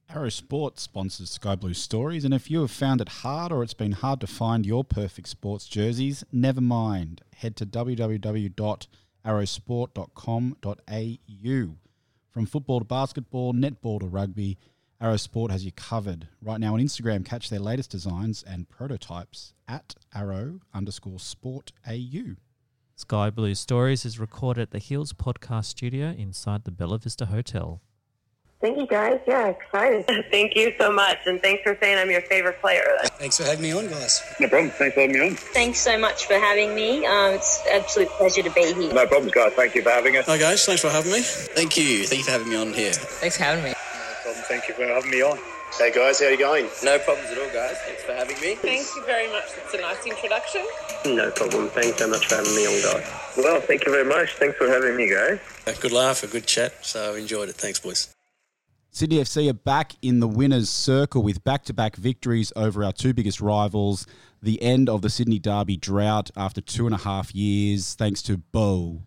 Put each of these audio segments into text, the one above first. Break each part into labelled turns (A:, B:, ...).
A: Arrow Sport sponsors Sky Blue Stories, and if you have found it hard or it's been hard to find your perfect sports jerseys, never mind. Head to www.arrowsport.com.au. From football to basketball, netball to rugby, Arrow Sport has you covered. Right now on Instagram, catch their latest designs and prototypes at arrow_sportau.
B: Sky Blue Stories is recorded at the Hills Podcast Studio inside the Bella Vista Hotel.
C: Thank you, guys. Yeah, excited.
D: Thank you so much, and thanks for saying I'm your favorite player.
E: Thanks for having me on, guys.
F: No problem. Thanks for having me on.
G: Thanks so much for having me. It's an absolute pleasure to be here.
F: No problems, guys. Thank you for having us.
E: Hi, guys. Thanks for having me. Thank you. Thank you for having me on here.
G: Thanks for having me.
F: No problem. Thank you for having me on.
H: Hey guys, how are you going?
E: No problems at all, guys. Thanks for having me.
D: Thank you very much. It's a nice introduction.
H: No problem. Thanks so much for having me on, guys. Well, thank you very much. Thanks for having me, guys.
E: A good laugh, a good chat, so enjoyed it. Thanks, boys.
A: Sydney FC are back in the winner's circle with back-to-back victories over our two biggest rivals. The end of the Sydney Derby drought after 2.5 years, thanks to Bo.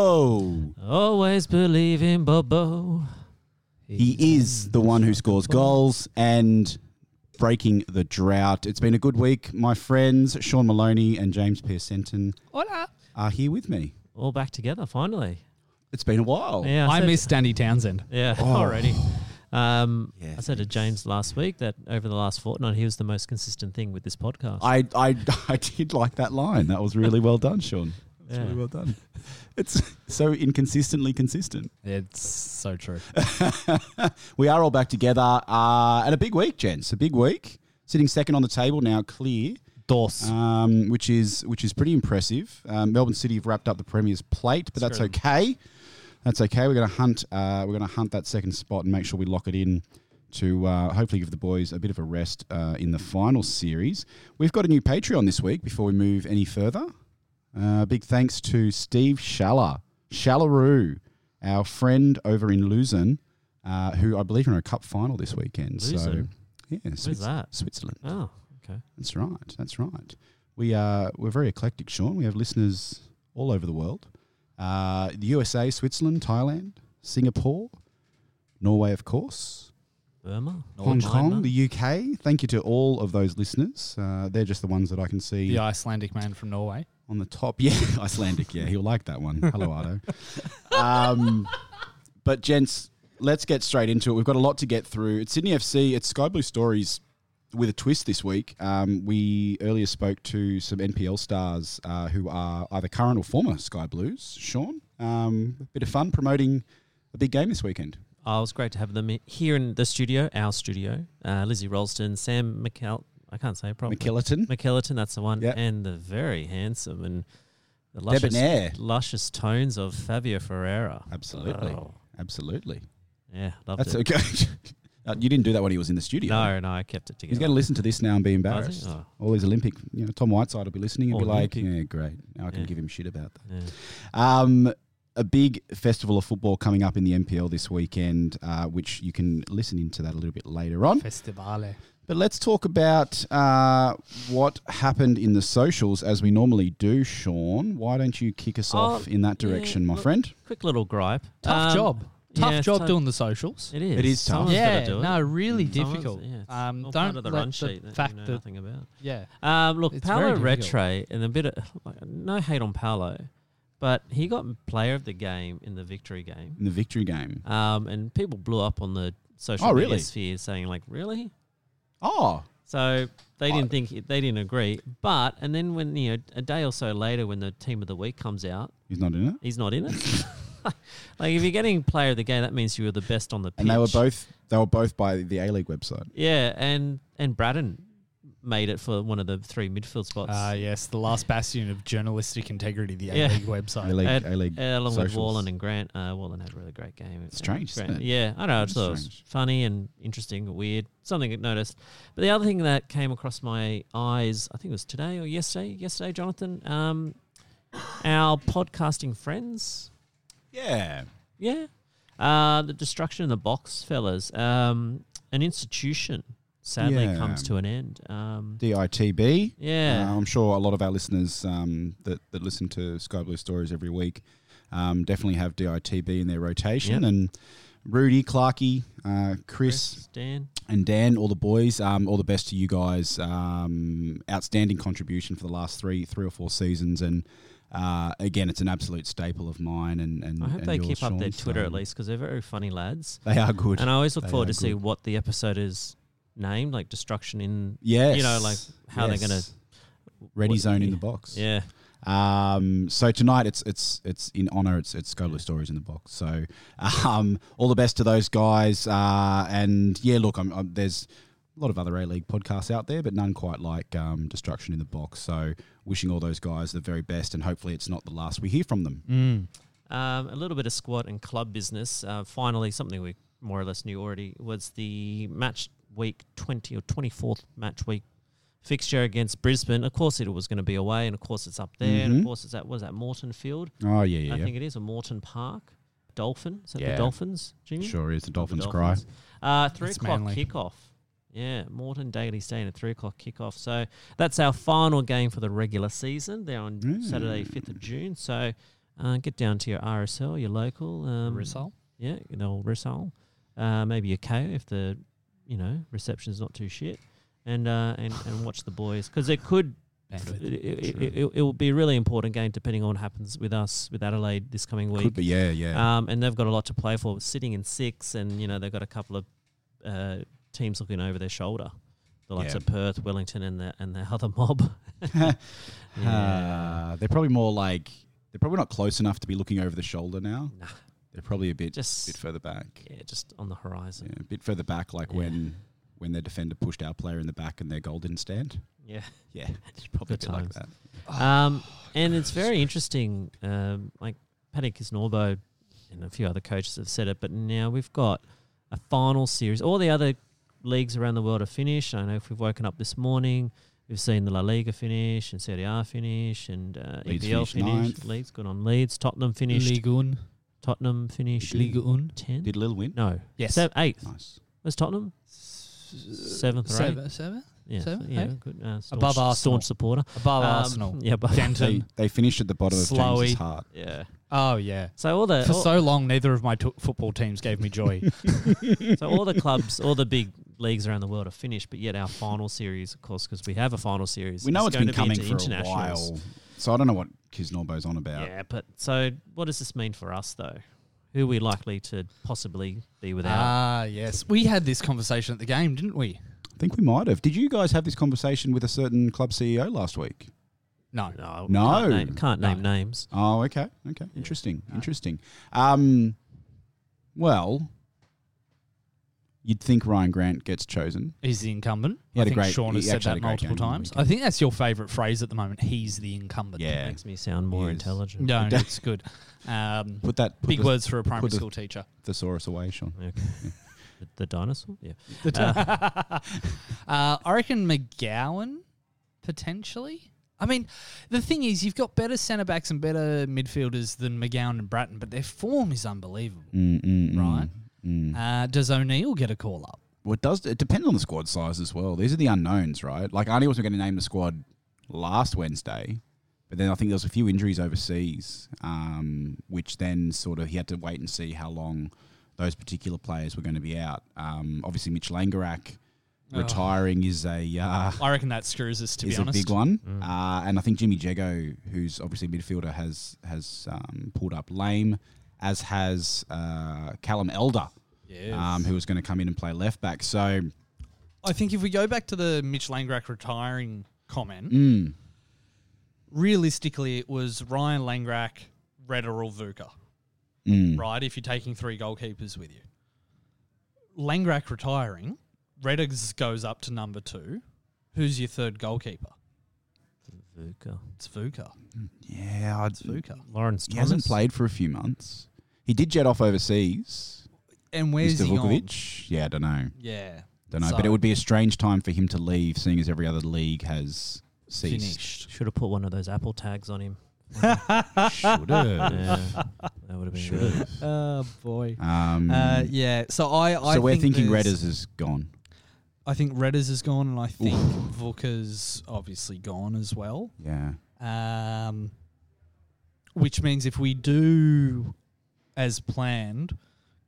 B: Always believe in Bobo.
A: He is the one who scores goals and breaking the drought. It's been a good week. My friends, Sean Maloney and James Pearcenton, are here with me.
B: All back together, finally.
A: It's been a while.
B: Yeah,
I: I miss Danny Townsend.
B: Yeah, already. I said to James last week that over the last fortnight, he was the most consistent thing with this podcast.
A: I did like that line. That was really well done, Sean. It's really well done. It's so inconsistently consistent.
I: It's so true.
A: We are all back together. And a big week, gents. A big week. Sitting second on the table now, clear.
I: Dorse.
A: Which is pretty impressive. Melbourne City have wrapped up the Premier's plate, but that's okay. That's okay. We're going to hunt that second spot and make sure we lock it in to hopefully give the boys a bit of a rest in the final series. We've got a new Patreon this week before we move any further. Big thanks to Steve Shallaroo, our friend over in Luzern, who I believe are in a cup final this weekend.
B: Luzern?
A: So,
B: Where's that?
A: Switzerland.
B: Oh, okay.
A: That's right. We're very eclectic, Sean. We have listeners all over the world. The USA, Switzerland, Thailand, Singapore, Norway, of course.
B: Burma,
A: Hong Kong, the UK. Thank you to all of those listeners. They're just the ones that I can see.
I: The Icelandic man from Norway.
A: On the top. Yeah, Icelandic. Yeah, he'll like that one. Hello, Ardo. But, gents, let's get straight into it. We've got a lot to get through. It's Sydney FC. It's Sky Blue Stories with a twist this week. We earlier spoke to some NPL stars who are either current or former Sky Blues. Sean, a bit of fun promoting a big game this weekend.
B: Oh, it was great to have them here in the studio, our studio. Lizzie Rolston, Sam I can't say it properly. McKellarton, that's the one.
A: Yep.
B: And the very handsome and the luscious tones of Fabio Ferreira.
A: Absolutely.
B: Oh.
A: Absolutely.
B: Yeah, loved
A: That's
B: it.
A: okay. You didn't do that when he was in the studio.
B: No, I kept it together.
A: He's going to listen to this now and be embarrassed.
B: Oh.
A: All these Olympic, Tom Whiteside will be listening and be like,
B: Olympic.
A: yeah, great. Now I can give him shit about that.
B: Yeah.
A: A big festival of football coming up in the NPL this weekend, which you can listen into that a little bit later on.
I: Festivale.
A: But let's talk about what happened in the socials as we normally do, Sean. Why don't you kick us off in that direction, my friend?
B: Quick little gripe.
I: Tough job. Tough job doing the socials.
B: It is.
A: It is tough.
B: Someone's gotta do it.
I: No, really difficult.
B: Yeah,
I: don't
B: part of the
I: let
B: run
I: the
B: sheet that
I: fact
B: you know
I: that
B: nothing about.
I: Yeah.
B: Look,
I: It's
B: Paolo
I: very difficult.
B: Retre, and a bit of no hate on Paolo, but he got player of the game in the victory game.
A: In the victory game.
B: And people blew up on the social media sphere saying like, really?
A: Oh.
B: So they didn't agree. But and then when a day or so later, when the team of the week comes out,
A: he's not in it.
B: He's not in it. Like if you're getting player of the game, that means you were the best on the pitch.
A: And they were both by the A-League website.
B: Yeah, and Braddon made it for one of the three midfield spots.
I: Yes, the last bastion of journalistic integrity, the A-League website.
A: A-League
B: along
A: socials.
B: with Wallen and Grant. Wallen had a really great game.
A: It's strange, isn't it?
B: Yeah, I know. I thought it was funny and interesting, weird, something I noticed. But the other thing that came across my eyes, I think it was today or yesterday, Jonathan, our podcasting friends.
A: Yeah.
B: Yeah. The Destruction in the Box, fellas. An institution sadly comes to an end.
A: DITB.
B: Yeah.
A: I'm sure a lot of our listeners that listen to Sky Blue Stories every week definitely have DITB in their rotation.
B: Yep.
A: And Rudy, Clarkey, Chris,
B: Dan.
A: and Dan, all the boys. All the best to you guys. Outstanding contribution for the last three or four seasons, and again, it's an absolute staple of mine. And
B: I hope they
A: yours,
B: keep up their
A: Sean,
B: Twitter
A: so-
B: at least because they're very funny lads.
A: They are good.
B: And I always look
A: They
B: forward
A: are
B: to see
A: good.
B: what the episode is named, like Destruction in.
A: Yes.
B: You know, like how they're going to.
A: Ready zone in the box.
B: Yeah.
A: So tonight it's in honor. It's Scobler Stories in the box. So all the best to those guys. And yeah, look, there's a lot of other A-League podcasts out there, but none quite like Destruction in the Box. So wishing all those guys the very best, and hopefully it's not the last we hear from them.
B: A little bit of squad and club business. Finally, something we more or less knew already was the match week 20 or 24th match week fixture against Brisbane. Of course, it was going to be away, and of course, it's up there. And of course, it's at what is that, Morton Field?
A: Oh yeah.
B: I think it is, or Morton Park. Dolphin. Is that
A: Yeah.
B: the Dolphins, Jimmy?
A: Sure is. The Dolphins
B: cry. 3
I: That's
B: o'clock
I: manly.
B: kickoff. Yeah, Morton Daily Stain at 3 o'clock kickoff. So that's our final game for the regular season. They're on Saturday, 5th of June. So get down to your RSL, your local.
I: Rissole?
B: Yeah, an old Rissole. Maybe your KO if the reception's not too shit. And watch the boys. Because it could... It will be a really important game depending on what happens with us, with Adelaide this coming week.
A: Could be, yeah.
B: And they've got a lot to play for, sitting in 6, and they've got a couple of teams looking over their shoulder, the likes of Perth, Wellington, and the other mob.
A: They're probably they're probably not close enough to be looking over the shoulder now.
B: Nah.
A: They're probably a bit
B: Just-
A: further back.
B: Yeah, just on the horizon.
A: Yeah, a bit further back, like when their defender pushed our player in the back and their goal didn't stand.
B: Yeah.
A: Yeah, it's probably a
B: Good
A: bit like
B: times.
A: that.
B: And it's very interesting. Like Paddy Kisnorbo and a few other coaches have said it, but now we've got a final series. All the other leagues around the world are finished. I know if we've woken up this morning, we've seen the La Liga finish and Serie A finish and
A: Leeds
B: EPL
A: finished
B: finish.
A: ninth.
B: Leeds good on Leeds. Tottenham finished.
I: Ligue 1.
B: Tottenham finished.
I: Ligue 1.
B: 10.
A: Did Lille win?
B: No.
I: Yes.
B: 8th.
A: Nice.
B: Where's Tottenham? 7th or 8th.
I: Seven?
B: Yeah,
I: Seven,
B: yeah,
I: eight?
B: good.
I: Above Arsenal.
B: Staunch supporter.
I: Above Arsenal.
B: Yeah, above
I: Denton.
A: They finished at the bottom of
I: Slowey.
A: James's heart.
B: Yeah.
I: Oh, yeah.
B: So all the
I: For so long, neither of my football teams gave me joy.
B: so all the clubs, all the big leagues around the world are finished, but yet our final series, of course, because we have a final series.
A: We know
B: is
A: it's
B: going
A: been
B: to be
A: coming
B: into
A: for a
B: internationals.
A: while, so I don't know what Kisnorbo's on about.
B: Yeah, but so what does this mean for us, though? Who are we likely to possibly be without?
I: Yes. We had this conversation at the game, didn't we?
A: I think we might have. Did you guys have this conversation with a certain club CEO last week?
I: No.
B: No. Can't name names.
A: Oh, okay. Interesting. Well, you'd think Ryan Grant gets chosen.
I: He's the incumbent.
A: He had
I: I
A: a
I: think
A: great-
I: Sean has
A: he
I: said
A: actually had
I: that
A: a great
I: multiple
A: game on the
I: times.
A: weekend.
I: I think that's your favourite phrase at the moment. He's the incumbent.
A: Yeah.
B: Makes me sound more
A: Yes.
B: intelligent.
I: No, it's good.
A: Put
I: Big
A: the-
I: words for a primary
A: put the
I: school teacher.
A: thesaurus away, Sean.
B: Okay. The dinosaur? Yeah.
I: I reckon McGowan, potentially. I mean, the thing is, you've got better centre-backs and better midfielders than McGowan and Bratton, but their form is unbelievable, right? Does O'Neill get a call-up?
A: Well, it depends on the squad size as well. These are the unknowns, right? Like, Arnie wasn't going to name the squad last Wednesday, but then I think there was a few injuries overseas, which then sort of he had to wait and see how long those particular players were going to be out. Obviously, Mitch Langerak retiring is
I: I reckon that screws us, to be honest.
A: a big one. And I think Jimmy Jego, who's obviously a midfielder, has pulled up lame, as has Callum Elder, who was going to come in and play left back. So
I: I think if we go back to the Mitch Langerak retiring comment, realistically it was Ryan Langerak, Redder or Vuka, right? If you're taking 3 goalkeepers with you. Langerak retiring, Redder goes up to number 2. Who's your third goalkeeper?
B: Vuka.
I: It's Vuka.
A: yeah,
I: It's Vuka.
B: Lawrence
A: he
B: Thomas.
A: hasn't played for a few months. He did jet off overseas.
I: And where's
A: Mr.
I: he gone?
A: Vukovic. Yeah, I don't know.
I: Yeah.
A: Don't know.
I: So-
A: But it would be a strange time for him to leave, seeing as every other league has ceased.
I: Finished.
B: Should have put one of those Apple tags on him.
A: Should have.
B: Yeah, that would have been good.
I: Oh, boy.
A: Yeah.
I: So I
A: So we're
I: think
A: thinking
I: there's-
A: Redders is gone.
I: I think Redders is gone, and I think Vuka's obviously gone as well.
A: Yeah.
I: Which means if we do as planned,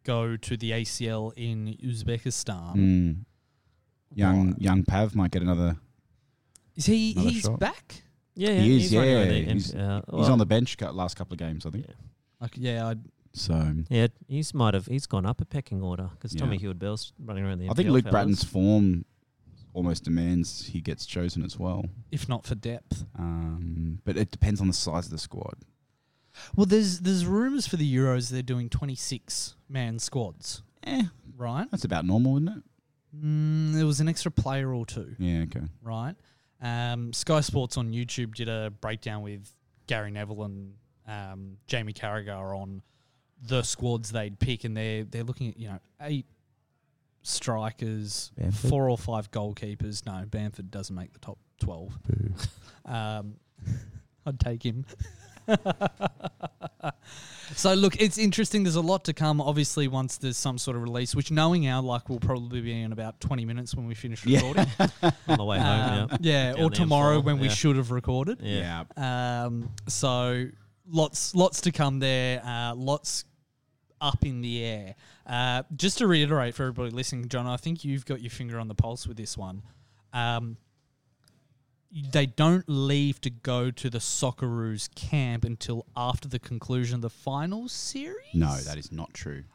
I: go to the ACL in Uzbekistan.
A: Young Pav might get another.
I: Is he?
A: Another
I: He's
A: shot.
I: back.
B: Yeah,
A: He is,
B: he's running around
A: yeah.
B: the
A: He's
B: well,
A: on the bench last couple of games, I think. So
B: yeah, he's gone up a pecking order because
A: Yeah.
B: Tommy Hewitt-Bell's running around the.
A: I think
B: NPL
A: Luke
B: fellas.
A: Bratton's form almost demands he gets chosen as well.
I: If not for depth.
A: But it depends on the size of the squad.
I: Well, there's rumours for the Euros they're doing 26-man squads. Right?
A: That's about normal, isn't it?
I: There was an extra player or two.
A: Yeah, okay.
I: Right? Sky Sports on YouTube did a breakdown with Gary Neville and Jamie Carragher on the squads they'd pick, and they're looking at 8 strikers,
A: Bamford?
I: 4 or 5 goalkeepers. No, Bamford doesn't make the top 12. I'd take him. So look, it's interesting. There's a lot to come. Obviously, once there's some sort of release, which knowing our luck will probably be in about 20 minutes when we finish recording.
B: On the way home,
I: Yeah,
B: Down
I: or
B: the
I: tomorrow
B: M4,
I: when we
B: yeah.
I: should have recorded.
B: Yeah.
I: So lots to come there. Lots up in the air. Just to reiterate for everybody listening, John, I think you've got your finger on the pulse with this one. They don't leave to go to the Socceroos camp until after the conclusion of the final series?
A: No, that is not true.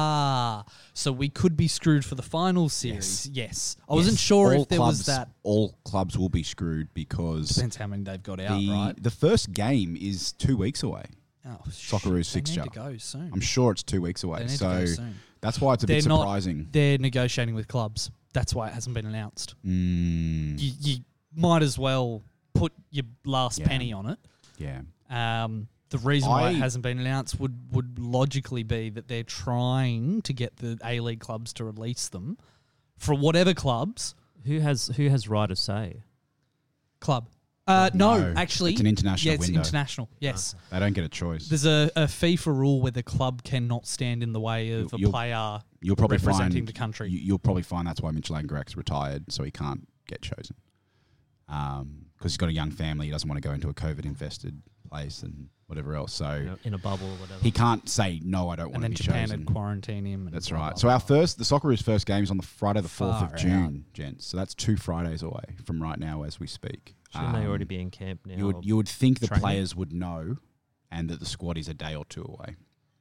I: So we could be screwed for the final series. Yes. I wasn't sure
A: All
I: if there
A: clubs,
I: was that.
A: All clubs will be screwed because
I: Depends how many they've got out, right?
A: the first game is 2 weeks away.
I: Oh,
A: Socceroos
I: they
A: fixture.
I: need to go soon.
A: I'm sure it's 2 weeks away.
I: They need to
A: So
I: go soon.
A: that's why it's a bit surprising.
I: They're negotiating with clubs. That's why it hasn't been announced. You might as well put your last penny on it.
A: Yeah.
I: The reason why it hasn't been announced would logically be that they're trying to get the A-League clubs to release them. For whatever clubs.
B: Who has right of say?
I: Club. No, actually.
A: It's an international
I: it's
A: window.
I: international, yes.
A: They don't get a choice.
I: There's a FIFA rule where the club cannot stand in the way of a player
A: You'll probably
I: representing
A: find
I: the country.
A: You'll probably find that's why Mitchell Langrak's retired, so he can't get chosen. Because he's got a young family, he doesn't want to go into a COVID-infested place and whatever else. So
B: In a bubble or whatever.
A: he can't say no. I don't want
I: and
A: to
I: then
A: be
I: Japan
A: chosen.
I: had quarantine him. And
A: That's
I: blah,
A: right.
I: blah,
A: So
I: blah.
A: the Socceroos' first game is on the Friday, the 4th of
I: Far
A: June, gents. So that's 2 Fridays away from right now as we speak.
B: Shouldn't they already be in camp now?
A: You would think the
I: training?
A: players would know, and that the squad is a day or 2 away.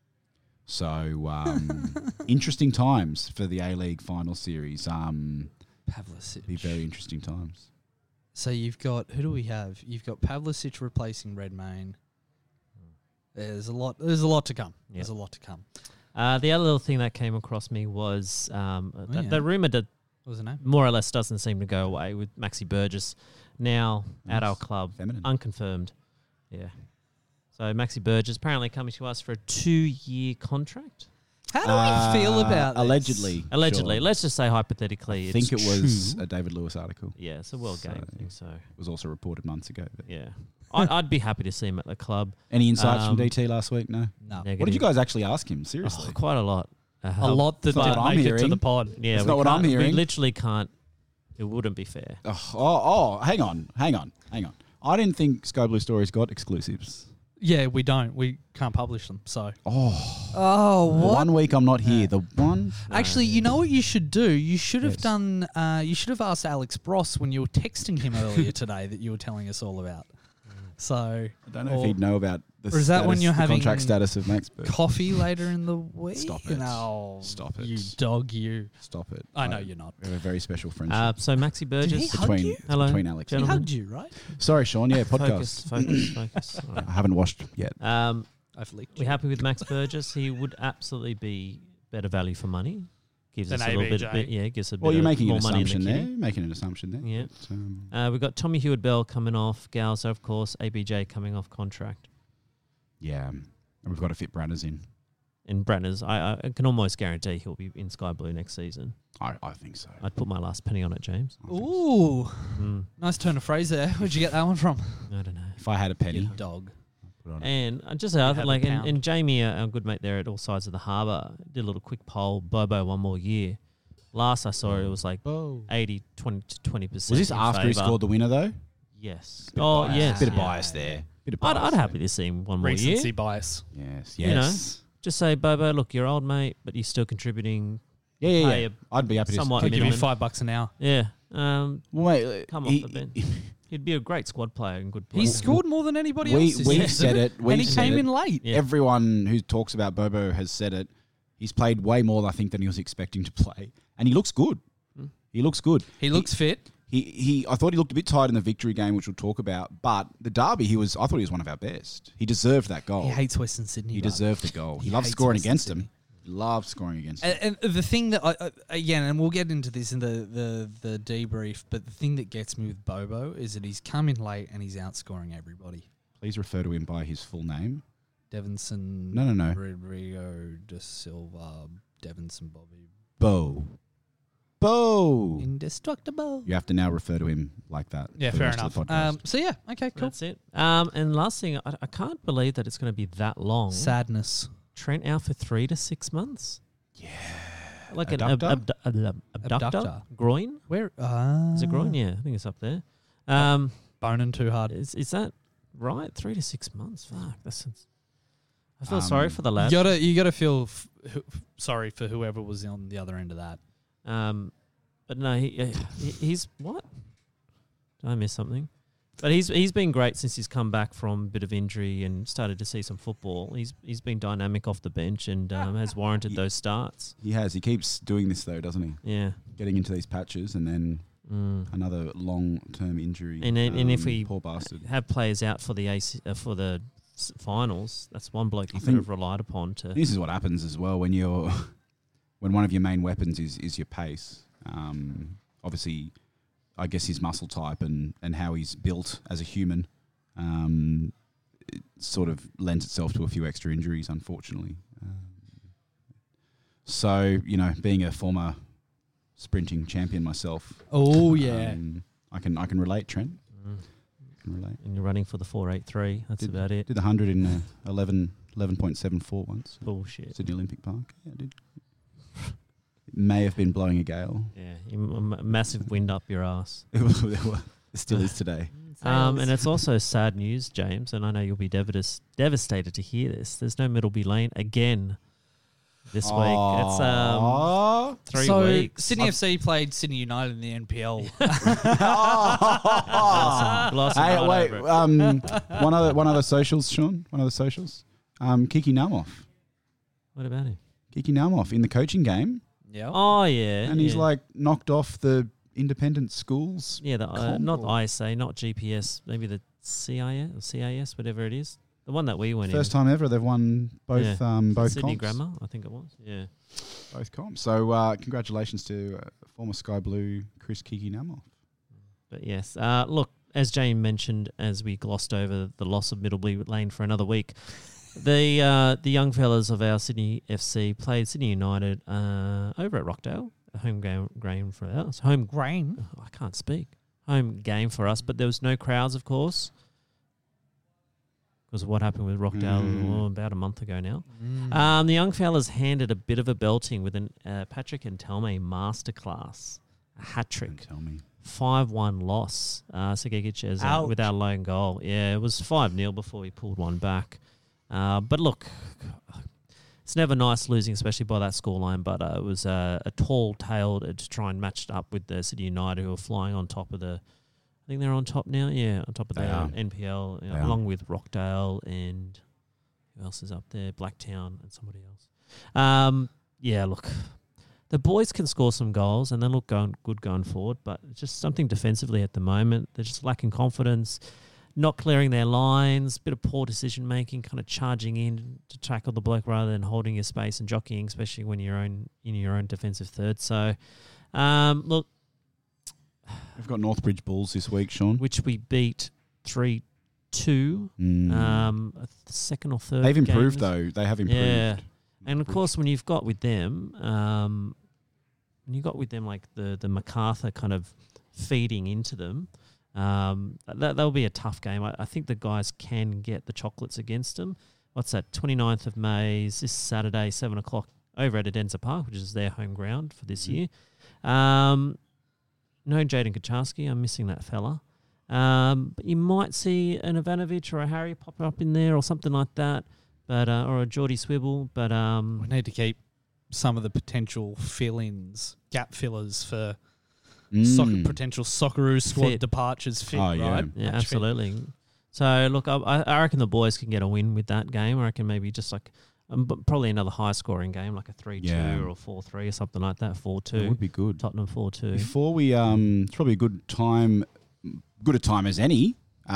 A: So interesting times for the A-League final series.
I: Pavlicic.
A: Be very interesting times.
I: So you've got, who do we have? You've got Pavlicic replacing Redmayne. There's a lot to come.
B: Yep.
I: There's a lot to come.
B: The other little thing that came across me was the rumour that
I: What was the name?
B: more or less doesn't seem to go away with Maxi Burgess now at our club.
A: Feminine.
B: Unconfirmed. Yeah. So Maxi Burgess apparently coming to us for a 2-year contract.
I: How do we feel about this?
A: Allegedly.
B: Allegedly.
A: sure.
B: Let's just say hypothetically
A: I think
B: it's
A: it was
B: true.
A: a David Lewis article.
B: Yeah, it's a world
A: So-
B: game thing, so
A: It was also reported months ago. But
B: yeah. I'd be happy to see him at the club.
A: Any insights from
B: Um,
A: DT last week? No.
I: No.
B: Negative.
A: What did you guys actually ask him? Seriously.
B: Oh, quite a lot.
I: A lot that
A: That's not
I: didn't
A: what I'm
I: make it to
A: hearing.
I: the pod.
B: Yeah,
A: That's
B: we
A: not what I'm
B: can't-
A: hearing.
B: We literally can't. It wouldn't be fair.
A: Hang on. I didn't think Sky Blue Stories got exclusives.
I: Yeah, we don't. We can't publish them. So.
A: Oh,
I: Oh, what?
A: 1 week I'm not here. The one.
I: Actually, you know what you should do? You should have
A: Yes.
I: done. You should have asked Alex Bross when you were texting him earlier today that you were telling us all about. So
A: I don't know if he'd know about the,
I: or is that when
A: status-
I: you're
A: the
I: having
A: contract status of Max Bird.
I: coffee later in the week.
A: Stop it.
I: No,
A: Stop it.
I: You dog, you.
A: Stop it.
I: I know you're not.
A: We have a very special friendship
B: So Maxi Burgess.
I: he hug
A: between
I: you?
B: Hello,
A: between Alex.
I: He
B: gentlemen.
I: hugged you, right?
A: Sorry, Sean. Yeah, podcast.
B: Focus. All right.
A: I haven't watched yet.
B: Um,
I: I've leaked.
B: we're happy with Max Burgess. He would absolutely be better value for money. Gives
I: Than
B: us a little
I: ABJ.
B: bit. Yeah, gives us a bit
A: Well, you're
B: of
A: making an
B: more money in the
A: assumption there.
B: kitty.
A: Making an assumption there.
B: Yeah.
A: But,
B: We've got Tommy Hewitt-Bell coming off. Galza, of course. ABJ coming off contract.
A: yeah. And we've got to fit Branners in.
B: And Branners, I can almost guarantee he'll be in Sky Blue next season.
A: I think so.
B: I'd put my last penny on it, James.
I: Ooh,
B: Mm,
I: nice turn of phrase there. Where'd you get that one from?
B: I don't know.
A: If I had a penny,
I: You dog.
A: put it on it.
B: And just
I: have
B: other
I: a
B: like,
I: pound.
B: and Jamie, our good mate there at All Sides of the Harbour, did a little quick poll. Bobo 1 more year. Last I saw it was like 80, 20%.
A: Was this after he scored the winner though?
B: Yes.
A: Bit of
B: Oh,
A: bias.
B: yes.
A: Bit of
B: yeah.
A: bias there. Bit of
B: I'd
A: bias
B: happy to see him 1 more
I: Recency
B: year.
I: bias.
A: Yes.
B: You know, just say, Bobo, look, you're old, mate, but you're still contributing.
A: Yeah. I'd be happy to
B: somewhat
I: I'll give you
B: minimum.
I: $5 an hour.
B: Yeah.
A: Wait,
B: Come off the bench. He'd be a great squad player and good player.
I: He scored more than anybody else this
A: We've
I: season.
A: said it.
I: And he came in late.
B: Yeah.
A: Everyone who talks about Bobo has said it. He's played way more, I think, than he was expecting to play, and he looks good. He looks good.
I: He looks fit.
A: I thought he looked a bit tired in the victory game, which we'll talk about. But the derby, I thought he was one of our best. He deserved that goal.
I: He hates Western Sydney.
A: He
I: Rob.
A: deserved the goal. He loves
I: hates
A: scoring
I: Western
A: against
I: Sydney.
A: him. He loves scoring against him.
I: And the thing that again, and we'll get into this in the debrief, but the thing that gets me with Bobo is that he's come in late and he's outscoring everybody.
A: Please refer to him by his full name.
I: Devinson.
A: No.
I: Rodrigo de Silva. Devinson Bobby.
A: Bo.
I: Indestructible.
A: You have to now refer to him like that.
I: Yeah,
A: for the
I: fair
A: rest of
I: enough.
A: the podcast.
I: So yeah, okay, cool.
B: That's it. And last thing, I can't believe that it's going to be that long.
I: Sadness.
B: Trent out for 3 to 6 months. Yeah. Like an
A: Abductor?
B: abductor? Groin?
I: Where?
B: Is it groin? Yeah, I think it's up there.
I: Boning too hard.
B: Is that right? 3 to 6 months. Fuck. I feel sorry for the lad.
I: You gotta feel sorry for whoever was on the other end of that.
B: But no, he's what? Did I miss something? But he's been great since he's come back from a bit of injury and started to see some football. He's been dynamic off the bench and has warranted those starts.
A: He has. He keeps doing this though, doesn't he?
B: Yeah.
A: Getting into these patches and then another long-term injury.
B: And if we
A: poor bastard.
B: have players out for the finals, that's one bloke you could have relied upon to.
A: This is what happens as well when when one of your main weapons is your pace. Obviously, I guess his muscle type and how he's built as a human it sort of lends itself to a few extra injuries, unfortunately. So, being a former sprinting champion myself.
I: Oh, yeah.
A: I can relate, Trent. I can relate.
B: And you're running for the 4.83. That's about it.
A: Did the 100 in 11.74 once.
B: Bullshit.
A: Sydney Olympic Park. Yeah, I did. It may have been blowing a gale.
B: Yeah, massive wind up your ass.
A: It still is today.
B: And it's also sad news, James, and I know you'll be devastated to hear this. There's no Middleby Lane again this week. It's 3 weeks.
I: Sydney FC played Sydney United in the NPL.
A: Hey, wait. One other socials, Sean. One other socials. Kiki Naumov.
B: What about him?
A: Kiki Naumov in the coaching game.
I: Yeah.
B: Oh, yeah.
A: And he's knocked off the independent schools.
B: Yeah, not ISA, not GPS, maybe the CIS or CAS, whatever it is. The one that we went
A: First time ever they've won both
B: Sydney
A: comps.
B: Grammar, I think it was. Yeah.
A: Both comps. So congratulations to former Sky Blue Chris Kiki Naumov.
B: But yes, look, as Jane mentioned, as we glossed over the loss of Middleby Lane for another week, the young fellas of our Sydney FC played Sydney United over at Rockdale, a home game for us. I can't speak. Home game for us, but there was no crowds, of course, because of what happened with Rockdale about a month ago now. The young fellas handed a bit of a belting with an Patrick and Telme masterclass, a hat trick. 5-1 loss. Segegic with our lone goal. Yeah, it was 5-0 before we pulled one back. But look, it's never nice losing, especially by that scoreline. But it was a tall-tailed to try and match it up with the City United, who are flying on top of the. I think they're on top now. Yeah, on top of the NPL, along with Rockdale and who else is up there? Blacktown and somebody else. Yeah, look, the boys can score some goals and they look good going forward, but it's just something defensively at the moment. They're just lacking confidence. Not clearing their lines, bit of poor decision making, kind of charging in to tackle the bloke rather than holding your space and jockeying, especially when you're in your own defensive third. So, look,
A: we've got Northbridge Bulls this week, Sean,
B: which we beat 3-2. The second or third.
A: They've improved though. They have improved.
B: Yeah, and of course when you've got with them, like the MacArthur kind of feeding into them. That'll be a tough game. I think the guys can get the chocolates against them. What's that? 29th of May is this Saturday, 7 o'clock over at Adenza Park, which is their home ground for this year. No Jaden Kaczarski. I'm missing that fella. But you might see an Ivanovic or a Harry pop up in there or something like that. but or a Geordie Swibble, but
I: We need to keep some of the potential fill-ins, gap fillers for potential Socceroos squad
B: Fit.
I: departures fit,
A: Oh, yeah.
I: right?
B: yeah,
I: Match
B: absolutely. So look, I reckon the boys can get a win with that game. I reckon maybe just like but probably another high-scoring game, like a 3-2
A: Yeah.
B: or a 4-3 or something like that. 4-2
A: It would be good.
B: Tottenham 4-2.
A: Before we, it's probably a good a time as any,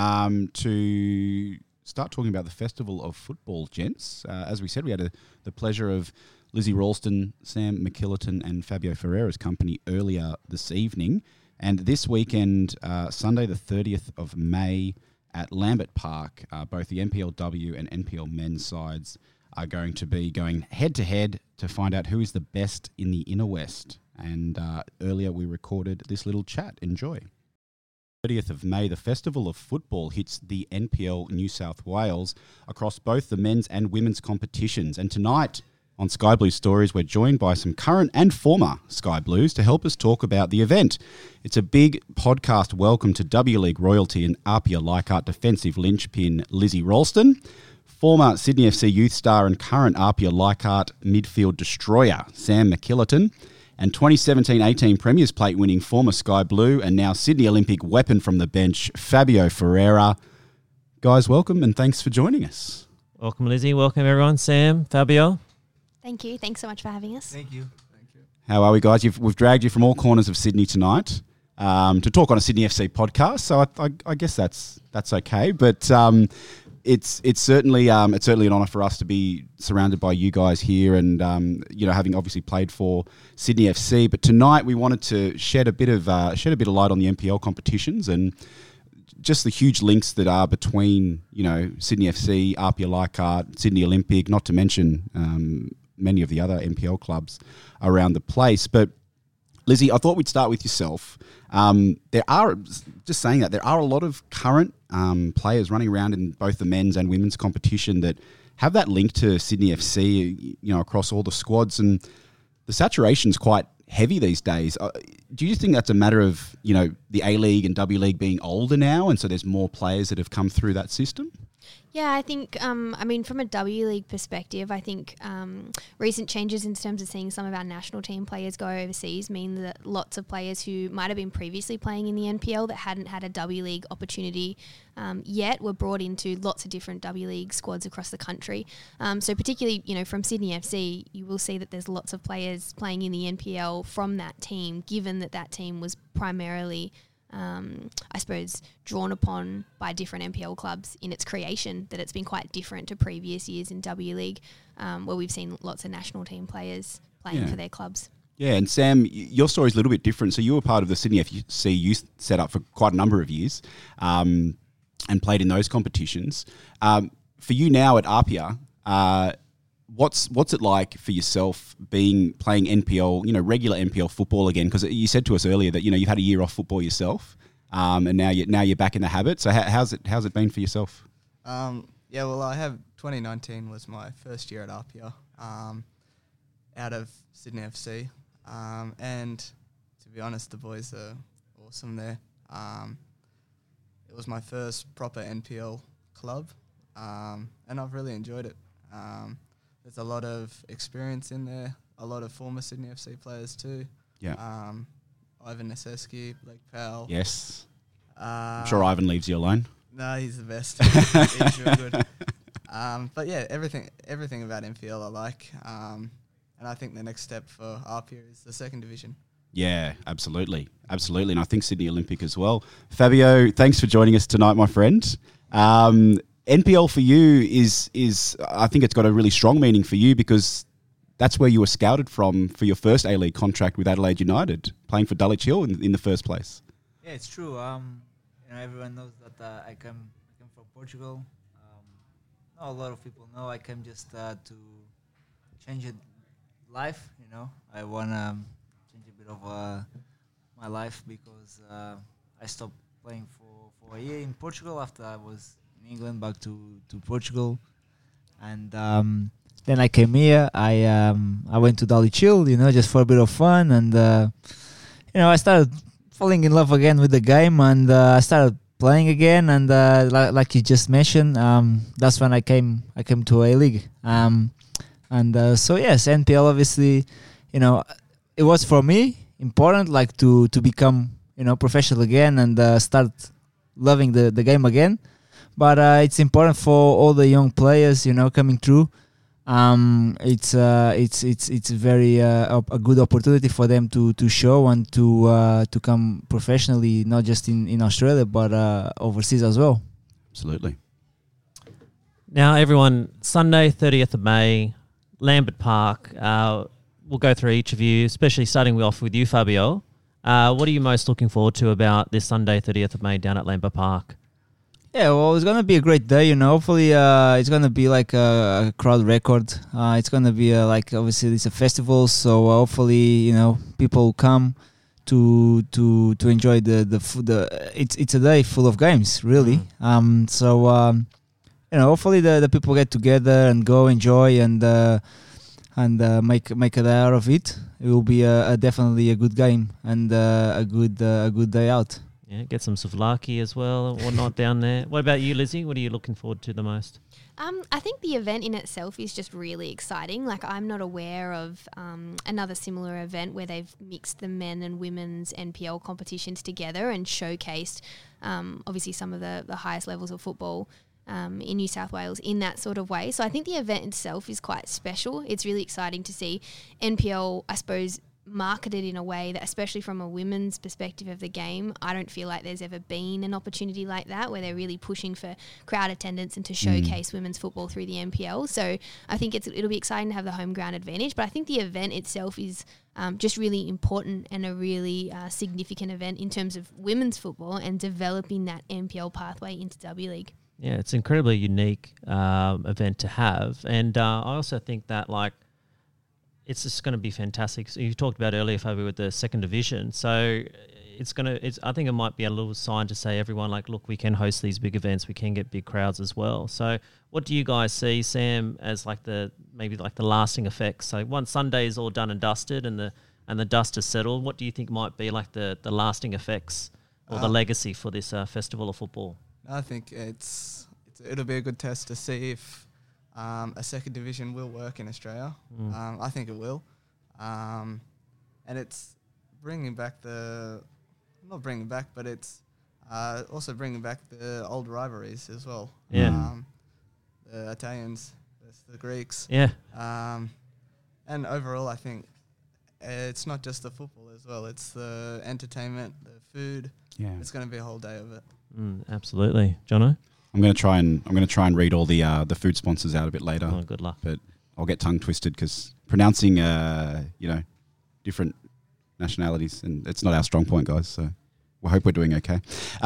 A: to start talking about the Festival of Football, gents. As we said, we had the pleasure of Lizzie Ralston, Sam McKillerton and Fabio Ferreira's company earlier this evening. And this weekend, Sunday the 30th of May at Lambert Park, both the NPLW and NPL men's sides are going to be going head-to-head to find out who is the best in the Inner West. And earlier we recorded this little chat. Enjoy. 30th of May, the Festival of Football hits the NPL New South Wales across both the men's and women's competitions. And tonight on Sky Blue Stories, we're joined by some current and former Sky Blues to help us talk about the event. It's a big podcast welcome to W League royalty and Apia Leichhardt defensive linchpin Lizzie Ralston, former Sydney FC youth star and current Apia Leichhardt midfield destroyer Sam McKillerton, and 2017-18 Premier's Plate winning former Sky Blue and now Sydney Olympic weapon from the bench Fabio Ferreira. Guys, welcome and thanks for joining us.
B: Welcome, Lizzie. Welcome, everyone. Sam, Fabio.
J: Thank you. Thanks so much for having us.
K: Thank you.
A: How are we, guys? We've dragged you from all corners of Sydney tonight to talk on a Sydney FC podcast, so I guess that's okay. But it's certainly an honour for us to be surrounded by you guys here, and having obviously played for Sydney FC. But tonight we wanted to shed a bit of light on the NPL competitions and just the huge links that are between Sydney FC, Apia Leichhardt, Sydney Olympic, not to mention many of the other NPL clubs around the place. But Lizzie, I thought we'd start with yourself. There are a lot of current players running around in both the men's and women's competition that have that link to Sydney FC, across all the squads, and the saturation's quite heavy these days. Do you just think that's a matter of, the A-League and W-League being older now, and so there's more players that have come through that system?
J: Yeah, I think, from a W League perspective, I think recent changes in terms of seeing some of our national team players go overseas mean that lots of players who might have been previously playing in the NPL that hadn't had a W League opportunity yet were brought into lots of different W League squads across the country. So particularly, from Sydney FC, you will see that there's lots of players playing in the NPL from that team, given that team was primarily drawn upon by different NPL clubs in its creation, that it's been quite different to previous years in W League, where we've seen lots of national team players playing for their clubs.
A: Yeah, and Sam, your story's a little bit different. So you were part of the Sydney FC youth setup for quite a number of years and played in those competitions. For you now at Apia, what's it like for yourself playing NPL, regular NPL football again? Because you said to us earlier that you've had a year off football yourself, and now you're back in the habit. So how's it been for yourself?
K: I have 2019 was my first year at Apia, out of Sydney FC, and to be honest, the boys are awesome there. It was my first proper NPL club, and I've really enjoyed it. There's a lot of experience in there, a lot of former Sydney FC players too.
A: Yeah.
K: Ivan Naseski, Blake Powell.
A: Yes. I'm sure Ivan leaves you alone.
K: No, he's the best. He's real good. But yeah, everything about NPL I like. And I think the next step for Apia is the second division.
A: Yeah, absolutely. And I think Sydney Olympic as well. Fabio, thanks for joining us tonight, my friend. NPL for you is I think it's got a really strong meaning for you because that's where you were scouted from for your first A-League contract with Adelaide United, playing for Dulwich Hill in the first place.
L: Yeah, it's true. Everyone knows that I come from Portugal. Not a lot of people know I came just to change life. I want to change a bit of my life because I stopped playing for a year in Portugal after I was in England, back to Portugal, and then I came here. I went to Dulwich Hill, just for a bit of fun, and I started falling in love again with the game, and I started playing again, and like you just mentioned, that's when I came to A-League. So yes, NPL obviously, it was for me important, like to become professional again and start loving the game again. But it's important for all the young players, coming through. It's very a good opportunity for them to show and to come professionally, not just in Australia but overseas as well.
A: Absolutely.
B: Now, everyone, Sunday, 30th of May, Lambert Park. We'll go through each of you, especially starting off with you, Fabio. What are you most looking forward to about this Sunday, 30th of May, down at Lambert Park?
L: Yeah, well, it's going to be a great day, Hopefully, it's going to be like a crowd record. It's going to be obviously it's a festival, so hopefully, people come to enjoy the food. It's a day full of games, really. Hopefully the people get together and go enjoy and make a day out of it. It will be definitely a good game and a good day out.
B: Yeah, get some souvlaki as well and whatnot down there. What about you, Lizzie? What are you looking forward to the most?
J: I think the event in itself is just really exciting. Like, I'm not aware of another similar event where they've mixed the men and women's NPL competitions together and showcased obviously some of the highest levels of football in New South Wales in that sort of way. So I think the event itself is quite special. It's really exciting to see NPL, I suppose, marketed in a way that, especially from a women's perspective of the game, I don't feel like there's ever been an opportunity like that where they're really pushing for crowd attendance and to showcase women's football through the NPL. So I think it'll be exciting to have the home ground advantage, but I think the event itself is just really important and a really significant event in terms of women's football and developing that NPL pathway into W League.
B: Yeah, it's an incredibly unique event to have. And I also think that, it's just going to be fantastic. So you talked about earlier, Fabio, with the second division. So I think it might be a little sign to say everyone, look, we can host these big events. We can get big crowds as well. So what do you guys see, Sam, as the lasting effects? So once Sunday is all done and dusted and the dust is settled, what do you think might be the lasting effects or the legacy for this festival of football?
K: I think it'll be a good test to see if a second division will work in Australia. I think it will. And it's bringing back but it's also bringing back the old rivalries as well.
B: Yeah.
K: The Italians versus the Greeks.
B: Yeah.
K: And overall, I think it's not just the football as well. It's the entertainment, the food. Yeah. It's going to be a whole day of it.
B: Absolutely. Jono?
A: I'm going to try and read all the food sponsors out a bit later.
B: Oh, good luck.
A: But I'll get tongue twisted because pronouncing different nationalities, and it's not our strong point, guys. So we hope we're doing okay.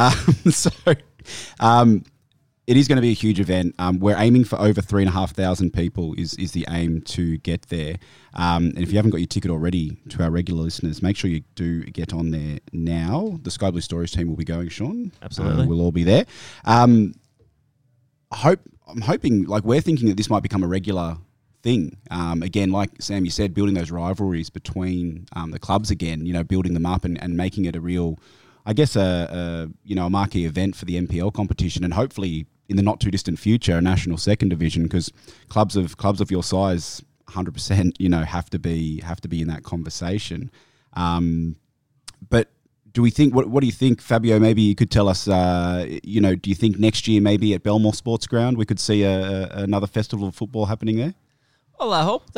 A: It is going to be a huge event. We're aiming for over 3,500 people is the aim to get there. And if you haven't got your ticket already, to our regular listeners, make sure you do get on there now. The Sky Blue Stories team will be going, Sean.
B: Absolutely.
A: We'll all be there. I'm hoping, we're thinking that this might become a regular thing. Again, like Sam, you said, building those rivalries between the clubs again, building them up and making it a real, I guess, a marquee event for the NPL competition, and hopefully in the not too distant future, a national second division, because clubs of your size, 100%, have to be in that conversation. But do we think? What do you think, Fabio? Maybe you could tell us. Do you think next year, maybe at Belmore Sports Ground, we could see another festival of football happening there?
L: Well, I hope